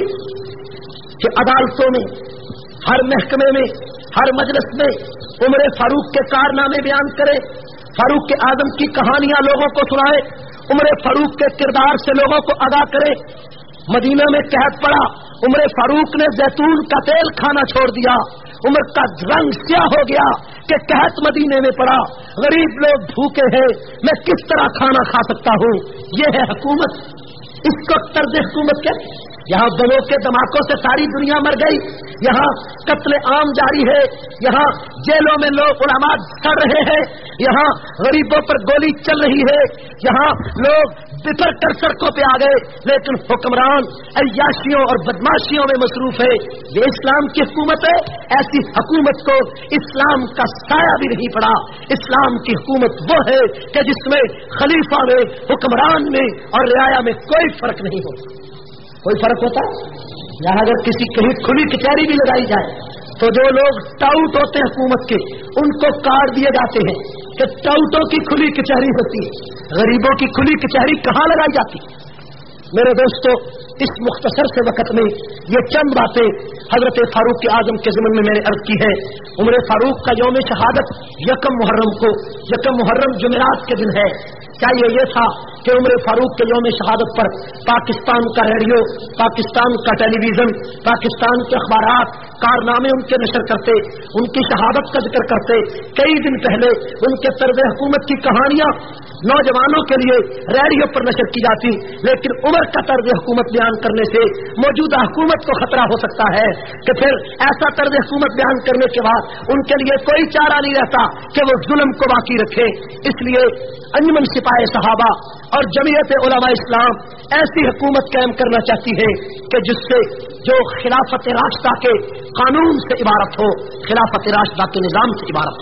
کہ عدالتوں میں، ہر محکمے میں، ہر مجلس میں عمر فاروق کے کارنامے بیان کرے، فاروق اعظم کی کہانیاں لوگوں کو سنائے، عمر فاروق کے کردار سے لوگوں کو آگاہ کرے۔ مدینہ میں قحط پڑا، عمر فاروق نے زیتون کا تیل کھانا چھوڑ دیا، عمر کا رنگ سیاہ ہو گیا کہ قحط مدینے میں پڑا، غریب لوگ بھوکے ہیں، میں کس طرح کھانا کھا سکتا ہوں؟ یہ ہے حکومت، اس کو طرز حکومت کے یہاں بموں کے دھماکوں سے ساری دنیا مر گئی، یہاں قتل عام جاری ہے، یہاں جیلوں میں لوگ علماء سڑ رہے ہیں، یہاں غریبوں پر گولی چل رہی ہے، یہاں لوگ بکھر کر سڑکوں پہ آ گئے، لیکن حکمران عیاشیوں اور بدماشیوں میں مصروف ہے۔ یہ اسلام کی حکومت ہے؟ ایسی حکومت کو اسلام کا سایہ بھی نہیں پڑا۔ اسلام کی حکومت وہ ہے کہ جس میں خلیفہ میں، حکمران میں اور رعایا میں کوئی فرق نہیں ہوتا۔ کوئی فرق ہوتا ہے؟ یہاں اگر کسی کہیں کھلی کچہری بھی لگائی جائے تو جو لوگ ٹاؤٹ ہوتے ہیں حکومت کے ان کو کارڈ دیے جاتے ہیں کہ ٹاؤٹوں کی کھلی کچہری ہوتی ہے، غریبوں کی کھلی کچہری کہاں لگائی جاتی؟ میرے دوستو، اس مختصر سے وقت میں یہ چند باتیں حضرت فاروق اعظم کے ضمن میں میں نے عرض کی ہے۔ عمر فاروق کا یوم شہادت یکم محرم کو، یکم محرم جمعرات کے دن ہے۔ چاہیے یہ تھا کہ عمر فاروق کے یوم شہادت پر پاکستان کا ریڈیو، پاکستان کا ٹیلی ویژن، پاکستان کے اخبارات کارنامے ان کے نشر کرتے، ان کی شہادت کا ذکر کرتے۔ کئی دن پہلے ان کے طرز حکومت کی کہانیاں نوجوانوں کے لیے ریڈیو پر نشر کی جاتی، لیکن عمر کا طرز حکومت بیان کرنے سے موجودہ حکومت کو خطرہ ہو سکتا ہے کہ پھر ایسا طرز حکومت بیان کرنے کے بعد ان کے لیے کوئی چارہ نہیں رہتا کہ وہ ظلم کو باقی رکھے۔ اس لیے انجمن سپاہی صحابہ اور جمعیت علماء اسلام ایسی حکومت قائم کرنا چاہتی ہے کہ جس سے جو خلافت راشدہ کے قانون سے عبارت ہو، خلافت راشدہ کے نظام سے عبارت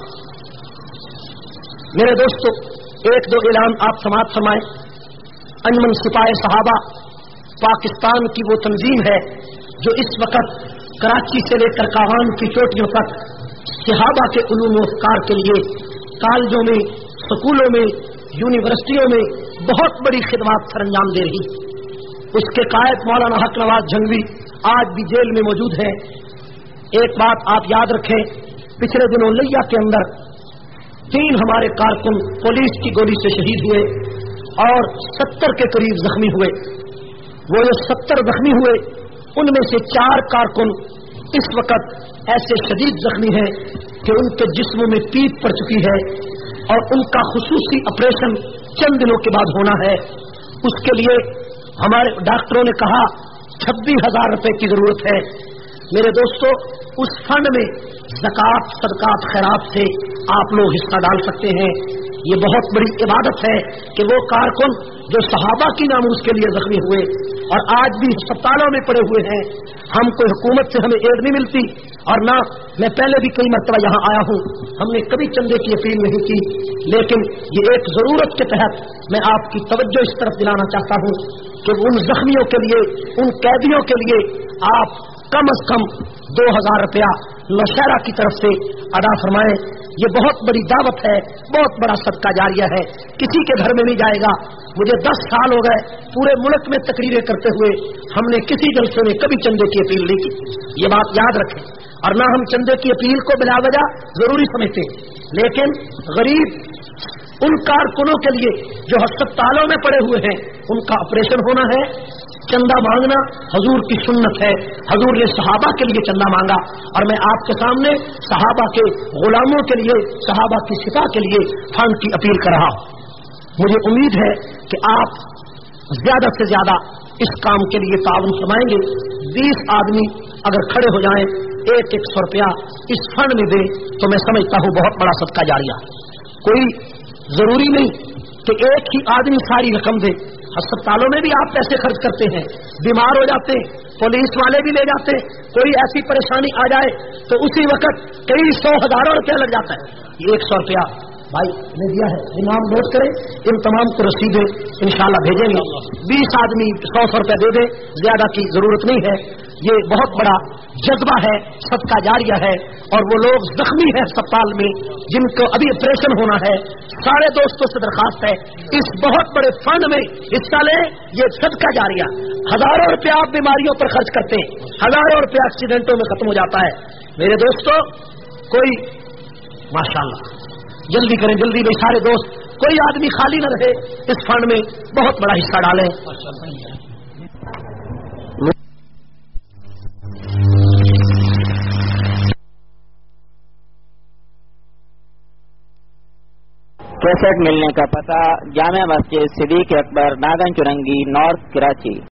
ہو۔ میرے دوستو، ایک دو اعلان آپ سماعت فرمائیں۔ انجمن سپاہی صحابہ پاکستان کی وہ تنظیم ہے جو اس وقت کراچی سے لے کر کاغان کی چوٹیوں تک صحابہ کے علوم و افکار کے لیے کالجوں میں، سکولوں میں، یونیورسٹیوں میں بہت بڑی خدمات سر انجام دے رہی۔ اس کے قائد مولانا حق نواز جھنگوی آج بھی جیل میں موجود ہیں۔ ایک بات آپ یاد رکھیں، پچھلے دنوں لیا کے اندر تین ہمارے کارکن پولیس کی گولی سے شہید ہوئے اور ستر کے قریب زخمی ہوئے۔ وہ جو ستر زخمی ہوئے ان میں سے چار کارکن اس وقت ایسے شدید زخمی ہیں کہ ان کے جسموں میں پیپ پڑ چکی ہے اور ان کا خصوصی آپریشن چند دنوں کے بعد ہونا ہے۔ اس کے لیے ہمارے ڈاکٹروں نے کہا چھبیس ہزار روپے کی ضرورت ہے۔ میرے دوستو، اس فنڈ میں زکات، صدقات، خیرات سے آپ لوگ حصہ ڈال سکتے ہیں۔ یہ بہت بڑی عبادت ہے کہ وہ کارکن جو صحابہ کی ناموس کے لیے زخمی ہوئے اور آج بھی ہسپتالوں میں پڑے ہوئے ہیں، ہم کوئی حکومت سے ہمیں ایڈ نہیں ملتی اور نہ میں پہلے بھی کئی مرتبہ یہاں آیا ہوں، ہم نے کبھی چندے کی اپیل نہیں کی، لیکن یہ ایک ضرورت کے تحت میں آپ کی توجہ اس طرف دلانا چاہتا ہوں کہ ان زخمیوں کے لیے، ان قیدیوں کے لیے آپ کم از کم دو ہزار روپیہ نوشہرہ کی طرف سے ادا فرمائیں۔ یہ بہت بڑی دعوت ہے، بہت بڑا صدقہ جاریہ ہے، کسی کے گھر میں نہیں جائے گا۔ مجھے دس سال ہو گئے پورے ملک میں تقریریں کرتے ہوئے، ہم نے کسی جلسے میں کبھی چندے کی اپیل نہیں کی۔ یہ بات یاد رکھیں، اور نہ ہم چندے کی اپیل کو بلا وجہ ضروری سمجھتے، لیکن غریب उन कारकुनों के लिए जो अस्पतालों में पड़े हुए हैं, उनका ऑपरेशन होना है, चंदा मांगना हजूर की सुन्नत है। हजूर ने सहाबा के लिए चंदा मांगा, और मैं आपके सामने सहाबा के गुलामों के लिए, सहाबा की सिपा के लिए फंड की अपील कर रहा हूं। मुझे उम्मीद है कि आप ज्यादा से ज्यादा इस काम के लिए ताउन फरमाएंगे। बीस आदमी अगर खड़े हो जाएं, एक एक सौ रुपया इस फंड में दे, तो मैं समझता हूं बहुत बड़ा सदका जारिया। कोई जरूरी नहीं कि एक ही आदमी सारी रकम दे। अस्पतालों में भी आप पैसे खर्च करते हैं, बीमार हो जाते हैं, पुलिस वाले भी ले जाते हैं, कोई ऐसी परेशानी आ जाए तो उसी वक्त कई सौ हजारों रुपया लग जाता है। एक सौ रुपया भाई ने दिया है, इनाम नोट करें, इन तमाम को रसीदें इंशाल्लाह भेजेंगे। बीस आदमी सौ सौ रुपया दे दे, ज्यादा की जरूरत नहीं है। ये बहुत बड़ा जज्बा है, सदका जारिया है। और वो लोग जख्मी हैं अस्पताल में, जिनको अभी ऑपरेशन होना है, सारे दोस्तों से दरखास्त है इस बहुत बड़े फंड में हिस्सा लें। ये सदका जारिया, हजारों रुपया आप बीमारियों पर खर्च करते हैं, हजारों रुपया एक्सीडेंटों में खत्म हो जाता है। मेरे दोस्तों, कोई माशाल्लाह जल्दी करें, जल्दी भाई सारे दोस्त, कोई आदमी खाली न रहे, इस फंड में बहुत बड़ा हिस्सा डालें। कैसेट मिलने का पता जामिया मस्जिद सिद्दीक अकबर, नागन चुरंगी, नॉर्थ, कराची।